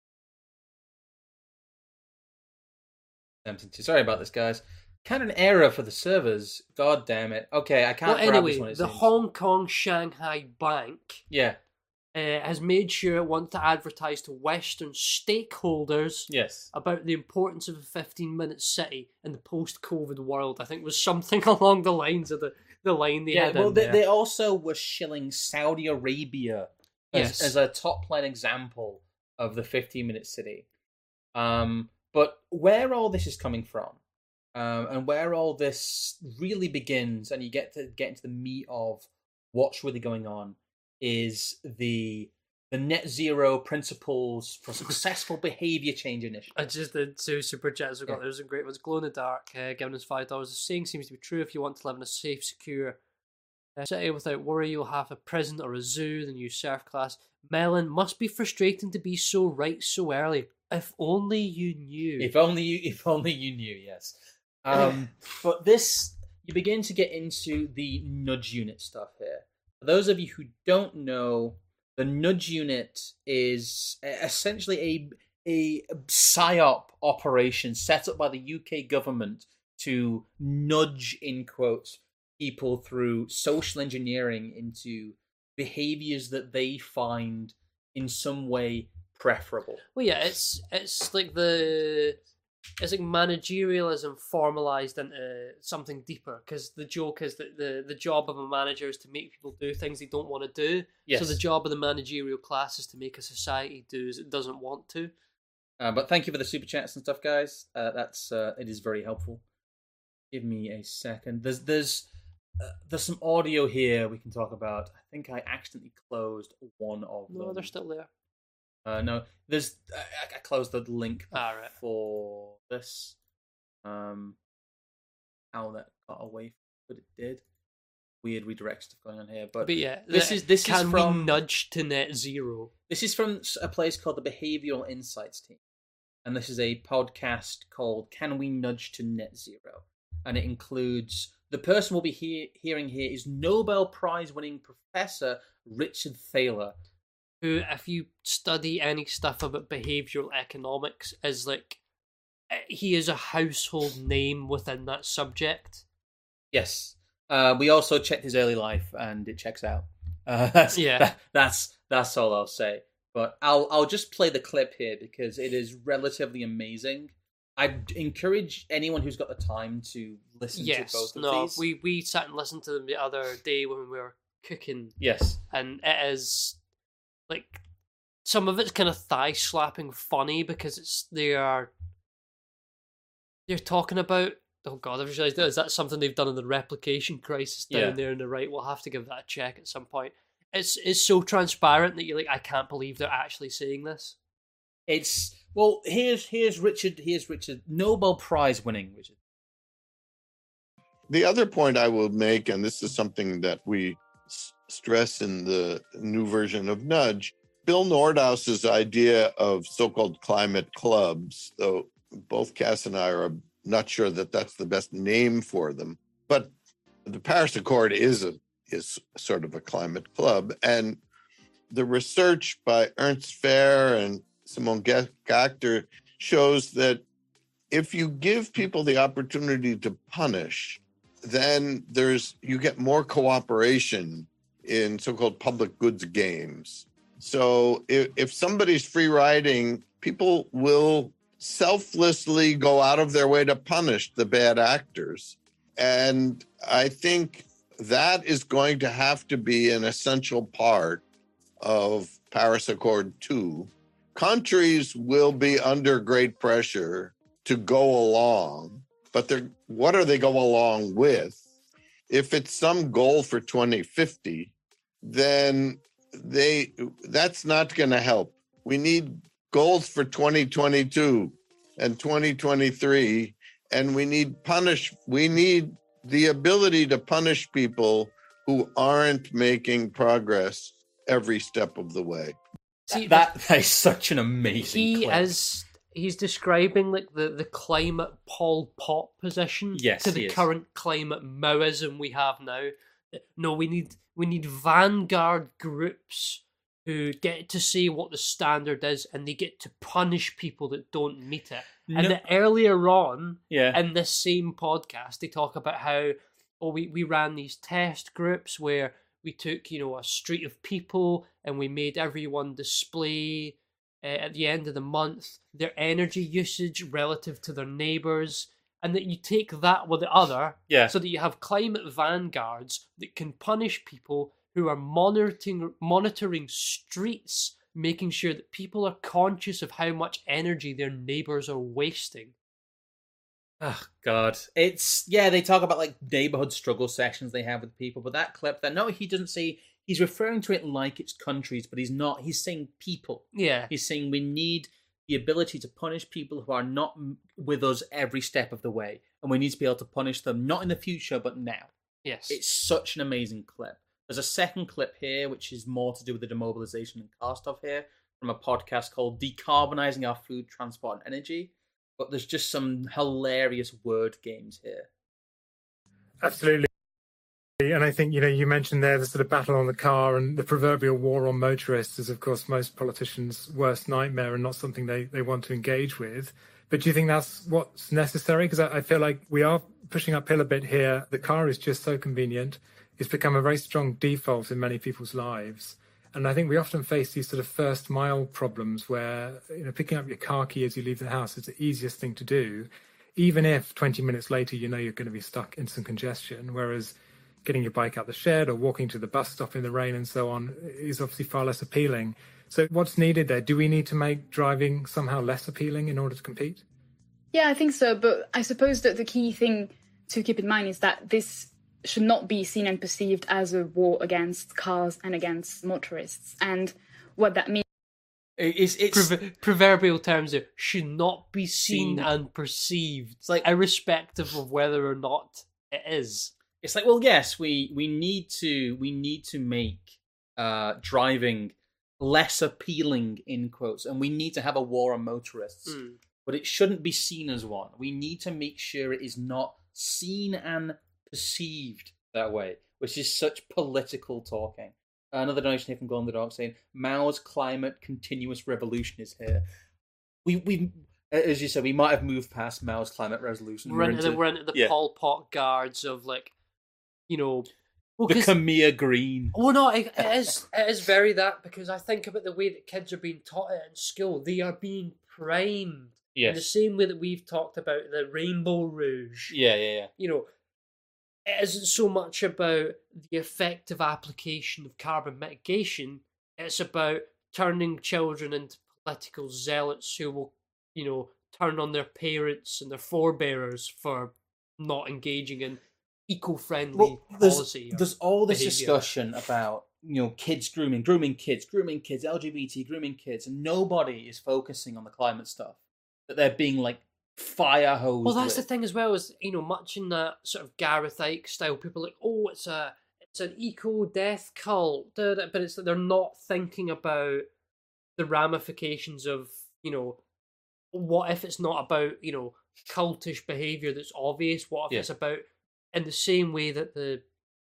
Attempting to. Sorry about this, guys. Kind of an error for the servers. God damn it. Okay, I can't Well, grab anyway, this one. It the seems. Hong Kong Shanghai Bank Yeah. uh, has made sure it wants to advertise to Western stakeholders Yes. about the importance of a fifteen-minute city in the post-COVID world. I think was something along the lines of the, the line they Yeah. had Well, in they, there. they also were shilling Saudi Arabia as, Yes. as a top line example of the fifteen minute city. Um, but where all this is coming from, um, and where all this really begins, and you get to get into the meat of what's really going on, is the the net zero principles for successful behavior change initiative. I just did two super chats. We got Yeah. there's some great ones. Glow in the dark, uh, giving us five dollars. The saying seems to be true. If you want to live in a safe, secure uh, city without worry, you'll have a prison or a zoo. The new surf class. Melon must be frustrating to be so right so early. If only you knew. If only you, if only you knew. Yes. Um, but this, you begin to get into the nudge unit stuff here. For those of you who don't know, the nudge unit is essentially a a psyop operation set up by the U K government to nudge, in quotes, people through social engineering into behaviors that they find in some way preferable. Well, yeah, it's it's like the it's like managerialism formalized into something deeper. Because the joke is that the the job of a manager is to make people do things they don't want to do. Yes. So the job of the managerial class is to make a society do as it doesn't want to. Uh, but thank you for the super chats and stuff, guys. Uh, that's uh, it is very helpful. Give me a second. There's there's uh, there's some audio here we can talk about. I think I accidentally closed one of them. No, they're still there. Uh, no, there's I, I closed the link Ah, right. for this. Um, how that got away, but it did. Weird redirect stuff going on here, but, But yeah, this the- is this can is from we nudge to net zero? this is from a place called the Behavioral Insights team. and this is a podcast called Can We Nudge to Net Zero? And it includes, the person we'll be he- hearing here is Nobel Prize-winning Professor Richard Thaler. Who, if you study any stuff about behavioural economics, is like, he is a household name within that subject. Yes. Uh, we also checked his early life, and it checks out. Uh, that's, yeah. That, that's that's all I'll say. But I'll I'll just play the clip here because it is relatively amazing. I encourage anyone who's got the time to listen yes, to both of no, these. we we sat and listened to them the other day when we were cooking. Yes, and it is like some of it's kind of thigh slapping funny because it's they are they're talking about. Oh God, I've just realised, is that something they've done in the replication crisis down Yeah. there on the right? We'll have to give that a check at some point. It's it's so transparent that you're like, I can't believe they're actually saying this. It's well. Here's here's Richard. Here's Richard. Nobel Prize winning Richard. The other point I will make, and this is something that we s- stress in the new version of Nudge, Bill Nordhaus's idea of so-called climate clubs, though both Cass and I are not sure that that's the best name for them, but the Paris Accord is a is sort of a climate club, and the research by Ernst Fair and Simone Gachter shows that if you give people the opportunity to punish, then there's you get more cooperation in so-called public goods games. So if, if somebody's free riding, people will selflessly go out of their way to punish the bad actors. And I think that is going to have to be an essential part of Paris Accord two. Countries will be under great pressure to go along, but they're, what are they go along with? If it's some goal for twenty fifty, then they that's not going to help. We need goals for twenty twenty-two and twenty twenty-three, and we need punish. We need the ability to punish people who aren't making progress every step of the way. See, that, that is such an amazing he clip. is he's describing like the, the climate Pol Pot position Yes, to he the is. current climate Maoism we have now. No, we need we need vanguard groups who get to say what the standard is, and they get to punish people that don't meet it. No- And then earlier on Yeah. in this same podcast, they talk about how oh we, we ran these test groups where we took, you know, a street of people and we made everyone display uh, at the end of the month their energy usage relative to their neighbours, and that you take that with the other, Yeah. so that you have climate vanguards that can punish people who are monitoring monitoring streets, making sure that people are conscious of how much energy their neighbours are wasting. Oh God, it's yeah. They talk about like neighborhood struggle sessions they have with people, but that clip, that no, he doesn't say. He's referring to it like it's countries, but he's not. He's saying people. Yeah. He's saying we need the ability to punish people who are not m- with us every step of the way, and we need to be able to punish them not in the future but now. Yes. It's such an amazing clip. There's a second clip here, which is more to do with the demobilization and car stuff here, from a podcast called Decarbonizing Our Food, Transport and Energy. But there's just some hilarious word games here. Absolutely. And I think, you know, you mentioned there the sort of battle on the car, and the proverbial war on motorists is, of course, most politicians' worst nightmare and not something they, they want to engage with. But do you think that's what's necessary? Because I, I feel like we are pushing uphill a bit here. The car is just so convenient. It's become a very strong default in many people's lives. And I think we often face these sort of first mile problems where, you know, picking up your car key as you leave the house is the easiest thing to do, even if twenty minutes later you know you're going to be stuck in some congestion. Whereas getting your bike out the shed or walking to the bus stop in the rain and so on is obviously far less appealing. So what's needed there? Do we need to make driving somehow less appealing in order to compete? Yeah, I think so. But I suppose that the key thing to keep in mind is that this should not be seen and perceived as a war against cars and against motorists. And what that means... It's, it's Prov- proverbial terms there, should not be seen Seen. and perceived, It's like- irrespective of whether or not it is. It's like, well, yes, we, we need to we need to make uh, driving less appealing, in quotes, and we need to have a war on motorists. Mm. but it shouldn't be seen as one. We need to make sure it is not seen and perceived that way, which is such political talking. Another donation here from Golden the Dark saying, Mao's climate continuous revolution is here. We, we, as you said, we might have moved past Mao's climate resolution. We're, we're into, the, we're into the yeah. Pol Pot guards of, like, you know... Well, the Khmer Green. Oh, no, it, it, is, it is very that, because I think about the way that kids are being taught it in school. They are being primed. Yes. In the same way that we've talked about the Rainbow Rouge. Yeah, yeah, yeah. You know, it isn't so much about the effective application of carbon mitigation. It's about turning children into political zealots who will, you know, turn on their parents and their forebearers for not engaging in eco-friendly well, there's, policy. There's all this behavior. discussion about, you know, kids grooming, grooming kids, grooming kids, L G B T, grooming kids, and nobody is focusing on the climate stuff. That they're being, like, fire hosed. Well, that's with. the thing as well, is, you know, much in that sort of Gareth Icke style, people are like, oh, it's a it's an eco death cult, but it's that they're not thinking about the ramifications of, you know, what if it's not about, you know, cultish behaviour that's obvious? What if yeah. it's about, in the same way that the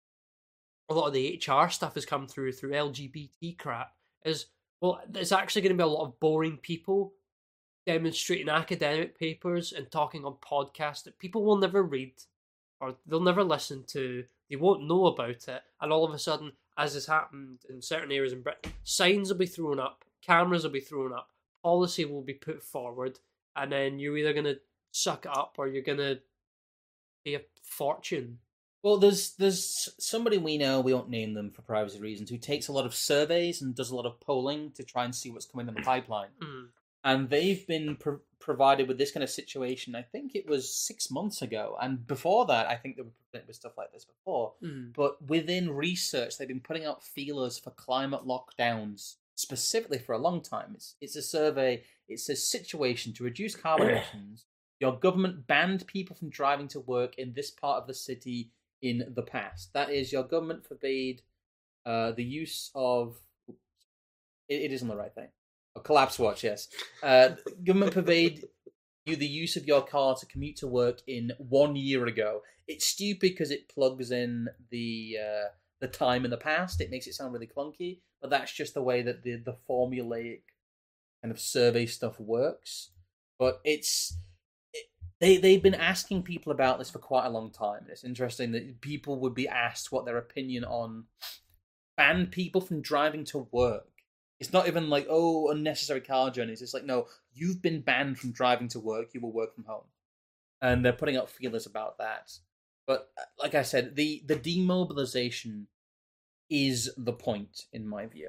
a lot of the H R stuff has come through through L G B T crap, is, well, there's actually going to be a lot of boring people demonstrating academic papers and talking on podcasts that people will never read or they'll never listen to. They won't know about it. And all of a sudden, as has happened in certain areas in Britain, signs will be thrown up, cameras will be thrown up, policy will be put forward, and then you're either going to suck it up or you're going to pay a fortune. Well, there's there's somebody we know, we won't name them for privacy reasons, who takes a lot of surveys and does a lot of polling to try and see what's coming in the pipeline. Mm. And they've been pro- provided with this kind of situation, I think it was six months ago. And before that, I think they were presented with stuff like this before. Mm. But within research, they've been putting out feelers for climate lockdowns specifically for a long time. It's, it's a survey, it's a situation to reduce carbon emissions. Your government banned people from driving to work in this part of the city in the past. That is, your government forbade uh, the use of... It, it is on the right thing. A collapse watch, yes. Uh, government forbade you the use of your car to commute to work in one year ago. It's stupid because it plugs in the uh, the time in the past. It makes it sound really clunky, but that's just the way that the, the formulaic kind of survey stuff works. But it's it, they they've been asking people about this for quite a long time. It's interesting that people would be asked what their opinion on ban people from driving to work. It's not even like, oh, unnecessary car journeys. It's like, no, you've been banned from driving to work. You will work from home. And they're putting out feelers about that. But like I said, the, the demobilization is the point, in my view.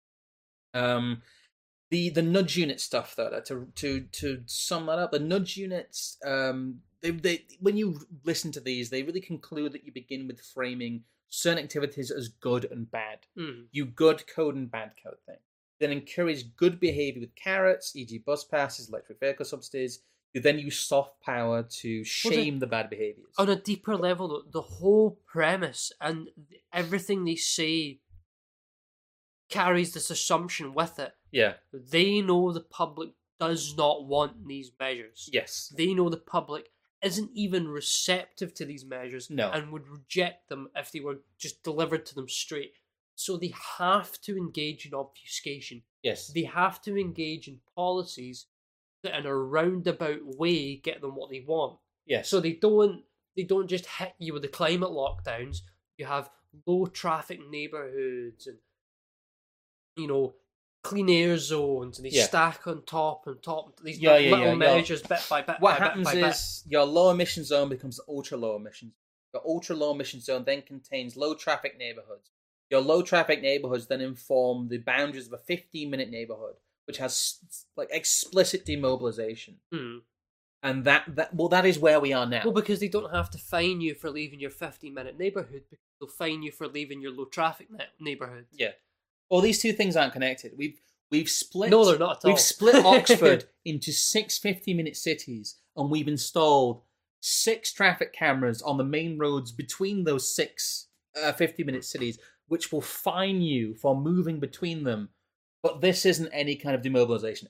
Um, the the nudge unit stuff, though, to to to sum that up, the nudge units, um, they they when you listen to these, they really conclude that you begin with framing certain activities as good and bad. Mm. You good code and bad code thing. Then encourage good behaviour with carrots, for example bus passes, electric vehicle subsidies. You then use soft power to shame well, the, the bad behaviours. On a deeper level, the, the whole premise and everything they say carries this assumption with it. Yeah. They know the public does not want these measures. Yes. They know the public isn't even receptive to these measures no. and would reject them if they were just delivered to them straight. So they have to engage in obfuscation. Yes. They have to engage in policies that in a roundabout way get them what they want. Yes. So they don't they don't just hit you with the climate lockdowns. You have low traffic neighbourhoods and, you know, clean air zones, and they yeah. stack on top and top these yeah, little yeah, yeah. measures bit by bit. What by happens bit by is bit. Your low emission zone becomes ultra low emission. Your ultra low emission zone then contains low traffic neighbourhoods. Your low traffic neighbourhoods then inform the boundaries of a fifteen minute neighbourhood, which has like explicit demobilization. Hmm. And that, that well, that is where we are now. Well, because they don't have to fine you for leaving your fifteen minute neighbourhood, because they'll fine you for leaving your low traffic neighbourhood. Yeah. Well, these two things aren't connected. We've we've split. No, they're not at all. We've split Oxford into six fifty minute cities, and we've installed six traffic cameras on the main roads between those six uh, fifty minute cities, which will fine you for moving between them. But this isn't any kind of demobilization effort.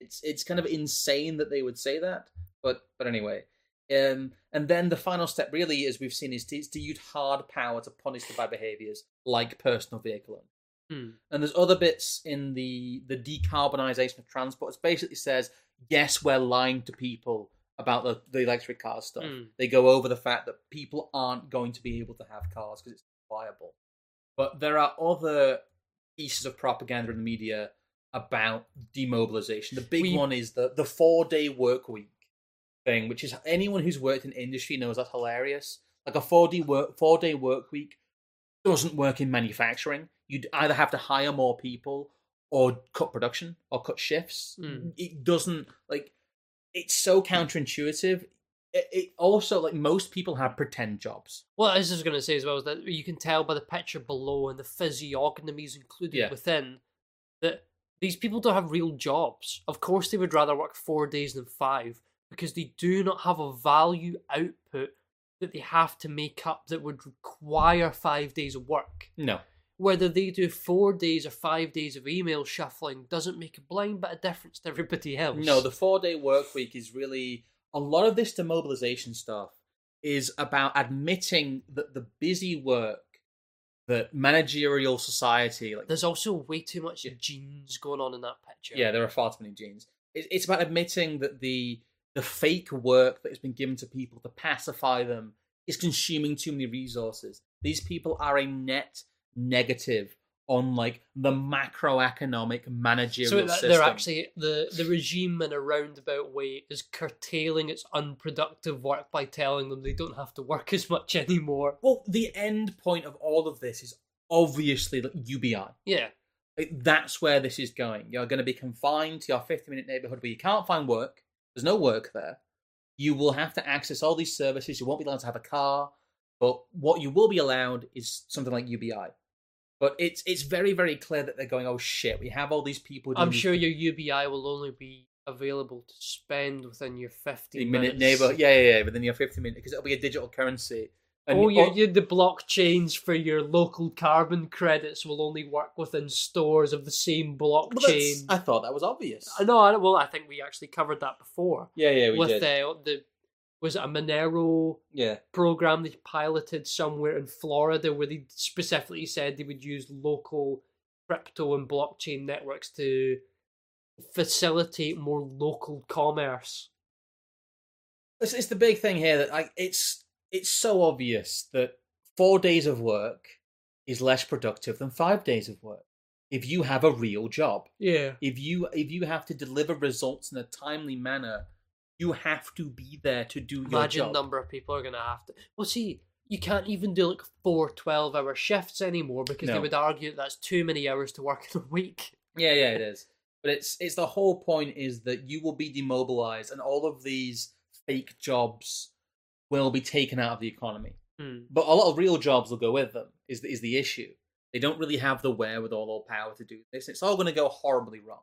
It's it's kind of insane that they would say that, but but anyway. Um, and then the final step, really, as we've seen, is to, is to use hard power to punish the bad behaviours, like personal vehicle. Hmm. And there's other bits in the the decarbonisation of transport. It basically says, yes, we're lying to people about the, the electric car stuff. Mm. They go over the fact that people aren't going to be able to have cars because it's viable. But there are other pieces of propaganda in the media about demobilization. The big We- one is the, the four-day work week thing, which is anyone who's worked in industry knows that's hilarious. Like a four-day work, four-day work week doesn't work in manufacturing. You'd either have to hire more people or cut production or cut shifts. Mm. It doesn't, like, it's so counterintuitive. It, it also, like, most people have pretend jobs. What I was just going to say as well is that you can tell by the picture below and the physiognomies included Yeah. within that these people don't have real jobs. Of course, they would rather work four days than five because they do not have a value output that they have to make up that would require five days of work. No. Whether they do four days or five days of email shuffling doesn't make a blind bit of difference to everybody else. No, the four-day work week is really... A lot of this demobilization stuff is about admitting that the busy work, that managerial society... like There's also way too much genes going on in that picture. Yeah, there are far too many genes. It- It's about admitting that the the fake work that has been given to people to pacify them is consuming too many resources. These people are a net negative on like the macroeconomic managerial So that system. they're actually the the regime in a roundabout way is curtailing its unproductive work by telling them they don't have to work as much anymore. Well, the end point of all of this is obviously like U B I. Yeah. Like, that's where this is going. You're going to be confined to your fifty-minute neighborhood where you can't find work. There's no work there. You will have to access all these services. You won't be allowed to have a car. But what you will be allowed is something like U B I. But it's it's very, very clear that they're going, oh shit, we have all these people... doing I'm these sure your U B I will only be available to spend within your fifteen minute minutes. neighbor. Yeah, yeah, yeah, within your fifty minute, because it'll be a digital currency. And Oh, you, all- you, the blockchains for your local carbon credits will only work within stores of the same Well, that's- blockchain. I thought that was obvious. I know. I, well, I think we actually covered that before. Yeah, yeah, we with did. Uh, the was it a Monero Yeah. program they piloted somewhere in Florida where they specifically said they would use local crypto and blockchain networks to facilitate more local commerce. It's, it's the big thing here that like it's it's so obvious that four days of work is less productive than five days of work if you have a real job. Yeah. If you if you have to deliver results in a timely manner, you have to be there to do your Imagine job. number of people are going to have to. Well, see, you can't even do like four twelve-hour shifts anymore because they No. would argue that that's too many hours to work in a week. Yeah, yeah, it is. But it's it's the whole point is that you will be demobilized, and all of these fake jobs will be taken out of the economy. Hmm. But a lot of real jobs will go with them. Is the, is the issue? They don't really have the wherewithal or power to do this. It's all going to go horribly wrong.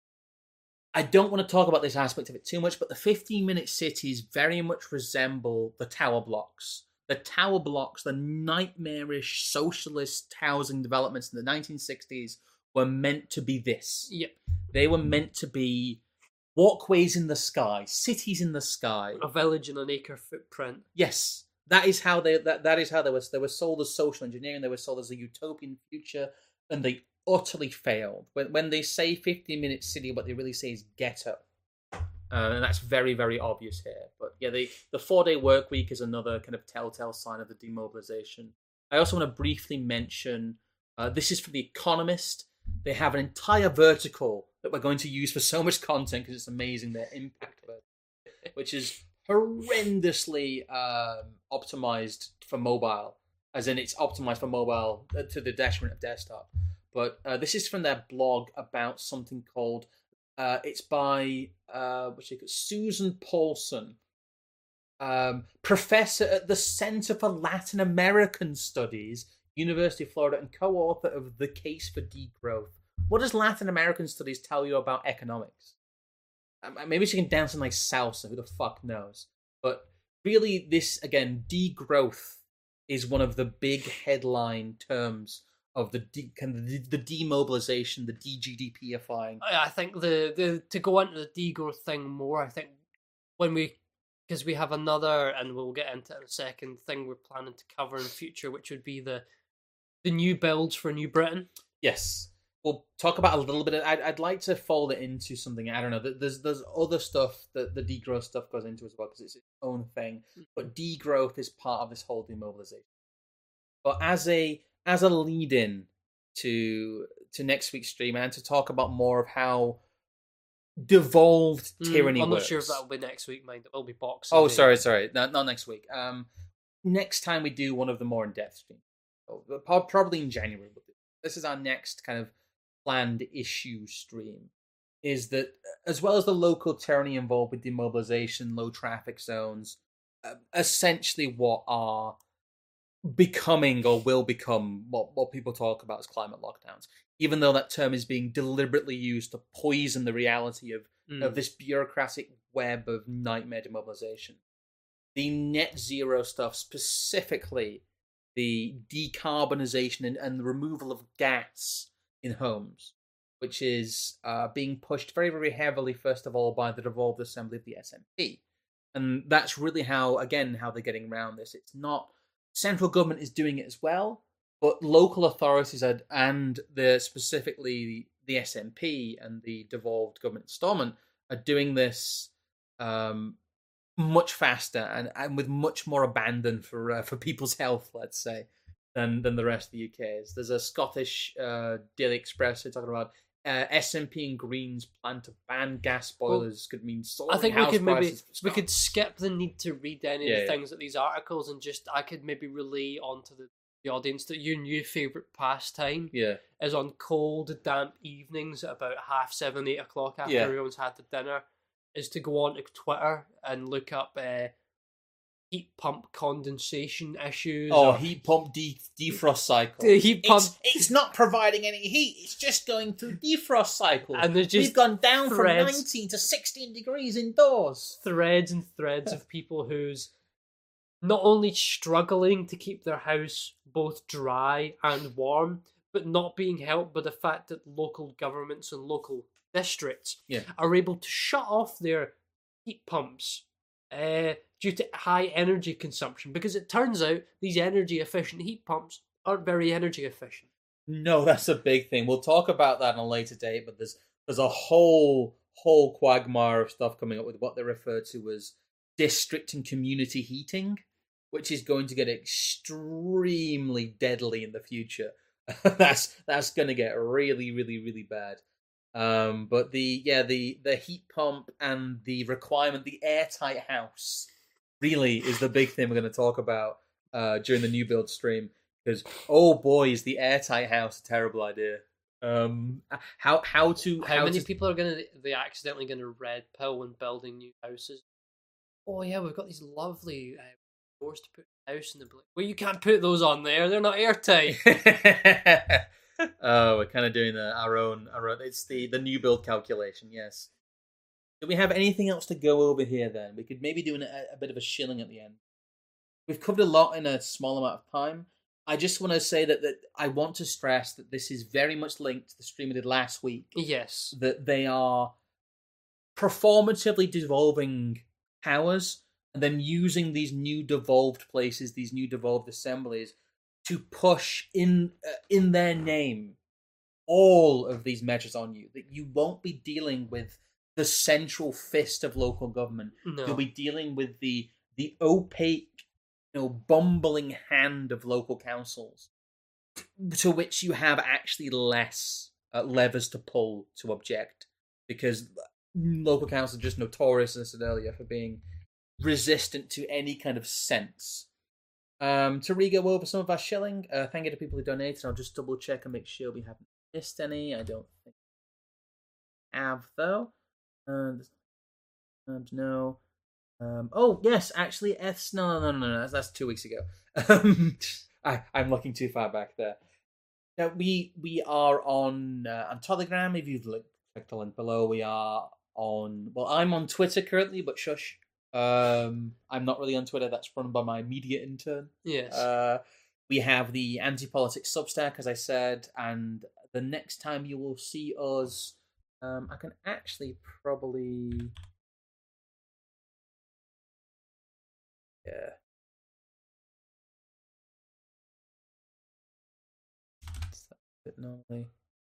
I don't want to talk about this aspect of it too much, but the fifteen-minute cities very much resemble the tower blocks. The tower blocks, the nightmarish socialist housing developments in the nineteen sixties, were meant to be this. Yep. They were meant to be walkways in the sky, cities in the sky. A village in an acre footprint. Yes, that is how they that, that is how they were they were sold as social engineering. They were sold as a utopian future, and they utterly failed. When when they say fifteen minute city, what they really say is ghetto, uh, and that's very very obvious here. But yeah, the the four day work week is another kind of telltale sign of the demobilization. I also want to briefly mention uh, this is for The Economist. They have an entire vertical that we're going to use for so much content because it's amazing their impact of it, which is horrendously um, optimized for mobile, as in it's optimized for mobile to the detriment of desktop. But uh, this is from their blog about something called, uh, it's by uh, what's it called? Susan Paulson, um, professor at the Center for Latin American Studies, University of Florida, and co-author of The Case for Degrowth. What does Latin American Studies tell you about economics? Um, maybe she can dance in like salsa, who the fuck knows? But really, this, again, degrowth is one of the big headline terms of the de- kind of the, the demobilization, the de G D P-ifying. I I think the, the to go into the degrowth thing more, I think when we, because we have another, and we'll get into it in a second, thing we're planning to cover in the future, which would be the the new builds for New Britain. Yes. We'll talk about a little bit. Of, I'd, I'd like to fold it into something. I don't know. There's there's other stuff that the degrowth stuff goes into as well because it's its own thing. But degrowth is part of this whole demobilization. But as a as a lead-in to to next week's stream and to talk about more of how devolved tyranny mm, I'm not works. sure if that'll be next week, mind. It will be Boxing Oh, Day. sorry, sorry. Not, not next week. Um, next time we do one of the more in-depth streams. So, probably in January. This is our next kind of planned issue stream, is that as well as the local tyranny involved with demobilization, low traffic zones, uh, essentially what are becoming or will become what, what people talk about as climate lockdowns, even though that term is being deliberately used to poison the reality of, Mm. of this bureaucratic web of nightmare demobilization. The net zero stuff, specifically the decarbonization and, and the removal of gas in homes, which is uh, being pushed very, very heavily, first of all, by the devolved assembly of the S N P. And that's really how, again, how they're getting around this. It's not, central government is doing it as well, but local authorities are, and the specifically the S N P and the devolved government installment are doing this um, much faster and, and with much more abandon for uh, for people's health, let's say, than than the rest of the U K is. There's a Scottish uh, Daily Express who's talking about uh, S N P and Greens plan to ban gas boilers. Well, could mean soaring I think we house could maybe prices for we Scotland. could skip the need to read any Yeah, of the yeah. things that these articles and just I could maybe relay onto the, the audience that your new favourite pastime Yeah. is on cold, damp evenings at about half seven, eight o'clock after Yeah. everyone's had the dinner, is to go on to Twitter and look up uh, heat pump condensation issues. Oh, or heat pump de- defrost cycle. The heat pump- It's, it's not providing any heat. It's just going through defrost cycle. And there's just We've gone down from threads. nineteen to sixteen degrees indoors. threads and threads of people who's not only struggling to keep their house both dry and warm, but not being helped by the fact that local governments and local districts Yeah. are able to shut off their heat pumps uh, due to high energy consumption. Because it turns out these energy efficient heat pumps aren't very energy efficient. No, that's a big thing. We'll talk about that on a later date, but there's there's a whole whole quagmire of stuff coming up with what they refer to as district and community heating, which is going to get extremely deadly in the future. that's that's going to get really, really, really bad. Um, but the yeah the the heat pump and the requirement, the airtight house, really is the big thing we're going to talk about uh, during the new build stream. Because oh boy, is the airtight house a terrible idea. Um, how how to How, how many to, people are going to, they accidentally going to red pill when building new houses? Oh yeah, we've got these lovely uh, doors to put in the house in the bl-. Well, you can't put those on there. They're not airtight. Oh, we're kind of doing the, our own our own. It's the the new build calculation. Yes. Do we have anything else to go over here? Then we could maybe do an, a, a bit of a shilling at the end. We've covered a lot in a small amount of time. I just want to say that, that I want to stress that this is very much linked to the stream we did last week. Yes. That they are performatively devolving powers and then using these new devolved places, these new devolved assemblies, to push in uh, in their name all of these measures on you. That you won't be dealing with the central fist of local government. No. You'll be dealing with the the opaque, you know, bumbling hand of local councils, to which you have actually less uh, levers to pull to object, because local councils are just notorious, as I said earlier, for being resistant to any kind of sense. Um, to re-go over some of our shilling, uh, thank you to people who donated. I'll just double check and make sure we haven't missed any. I don't think we have, though. Uh, um, no. Um, oh, yes, actually, F's. No, no, no, no, no. That's, that's two weeks ago. Um, I, I'm looking too far back there. Now, we we are on uh, on Telegram. If you've looked, click the link below. We are on. Well, I'm on Twitter currently, but shush. Um, I'm not really on Twitter. That's run by my media intern. Yes. Uh, We have the Anti-Politics Substack, as I said, and the next time you will see us, um, I can actually probably, yeah. Normally,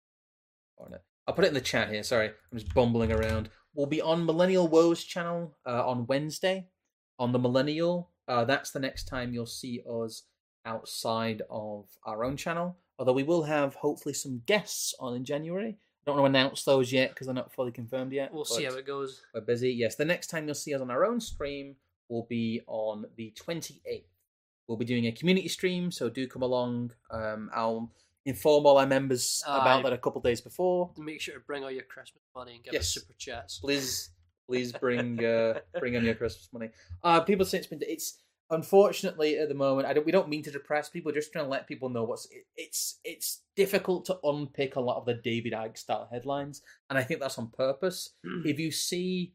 I'll put it in the chat here. Sorry, I'm just bumbling around. We'll be on Millennial Woes channel uh, on Wednesday. On the Millennial, uh, that's the next time you'll see us outside of our own channel. Although we will have hopefully some guests on in January. I don't want to announce those yet because they're not fully confirmed yet. We'll see how it goes. We're busy. Yes, the next time you'll see us on our own stream will be on the twenty-eighth. We'll be doing a community stream, so do come along. Um, I'll inform all our members uh, about that a couple days before. Make sure to bring all your Christmas money and give yes. us super chats. Please, please bring uh, bring on your Christmas money. Uh, people say it's been it's unfortunately at the moment. I don't. We don't mean to depress people. We're just trying to let people know what's. It, it's it's difficult to unpick a lot of the David Icke style headlines, and I think that's on purpose. Mm. If you see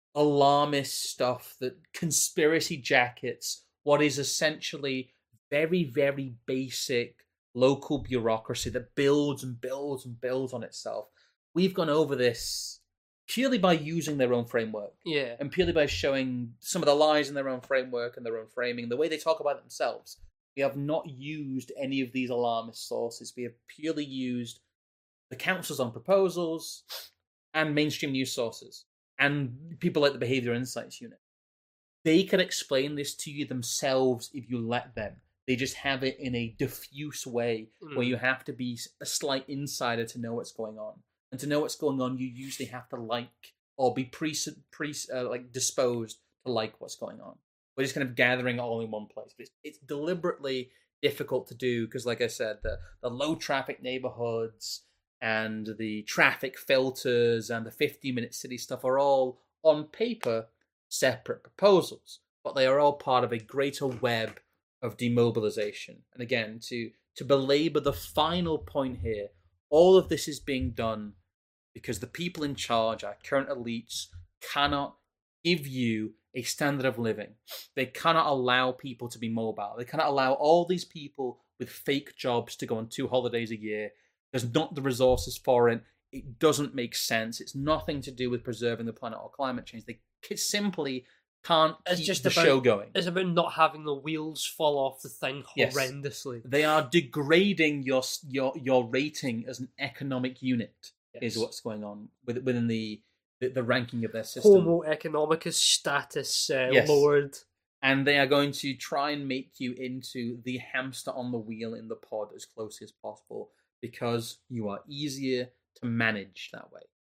alarmist stuff, that conspiracy jackets, what is essentially very very basic local bureaucracy that builds and builds and builds on itself. We've gone over this purely by using their own framework. Yeah. And purely by showing some of the lies in their own framework and their own framing, the way they talk about it themselves. We have not used any of these alarmist sources. We have purely used the councils on proposals and mainstream news sources and people like the Behavior Insights Unit. They can explain this to you themselves if you let them. They just have it in a diffuse way mm. where you have to be a slight insider to know what's going on. And to know what's going on, you usually have to like or be pre, pre uh, like disposed to like what's going on. We're just kind of gathering it all in one place. But it's, it's deliberately difficult to do because, like I said, the, the low traffic neighborhoods and the traffic filters and the fifty-minute city stuff are all, on paper, separate proposals. But they are all part of a greater web of demobilization. And again, to to belabor the final point here, all of this is being done because the people in charge, our current elites, cannot give you a standard of living. They cannot allow people to be mobile. They cannot allow all these people with fake jobs to go on two holidays a year. There's not the resources for it. It doesn't make sense. It's nothing to do with preserving the planet or climate change. They simply can't it's keep just the about, show going. It's about not having the wheels fall off the thing yes. horrendously. They are degrading your your your rating as an economic unit. Yes. Is what's going on within the, the the ranking of their system. Homo economicus status uh, yes. lowered. And they are going to try and make you into the hamster on the wheel in the pod as closely as possible because you are easier to manage that way.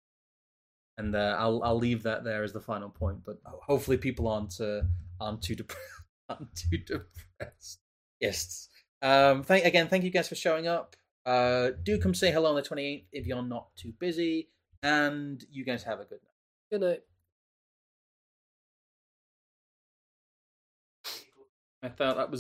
And uh, I'll I'll leave that there as the final point. But hopefully people aren't uh, aren't too dep- aren't too depressed. Yes. Um. Thank again. Thank you guys for showing up. Uh. Do come say hello on the twenty-eighth if you're not too busy. And you guys have a good night. Good night. I thought that was.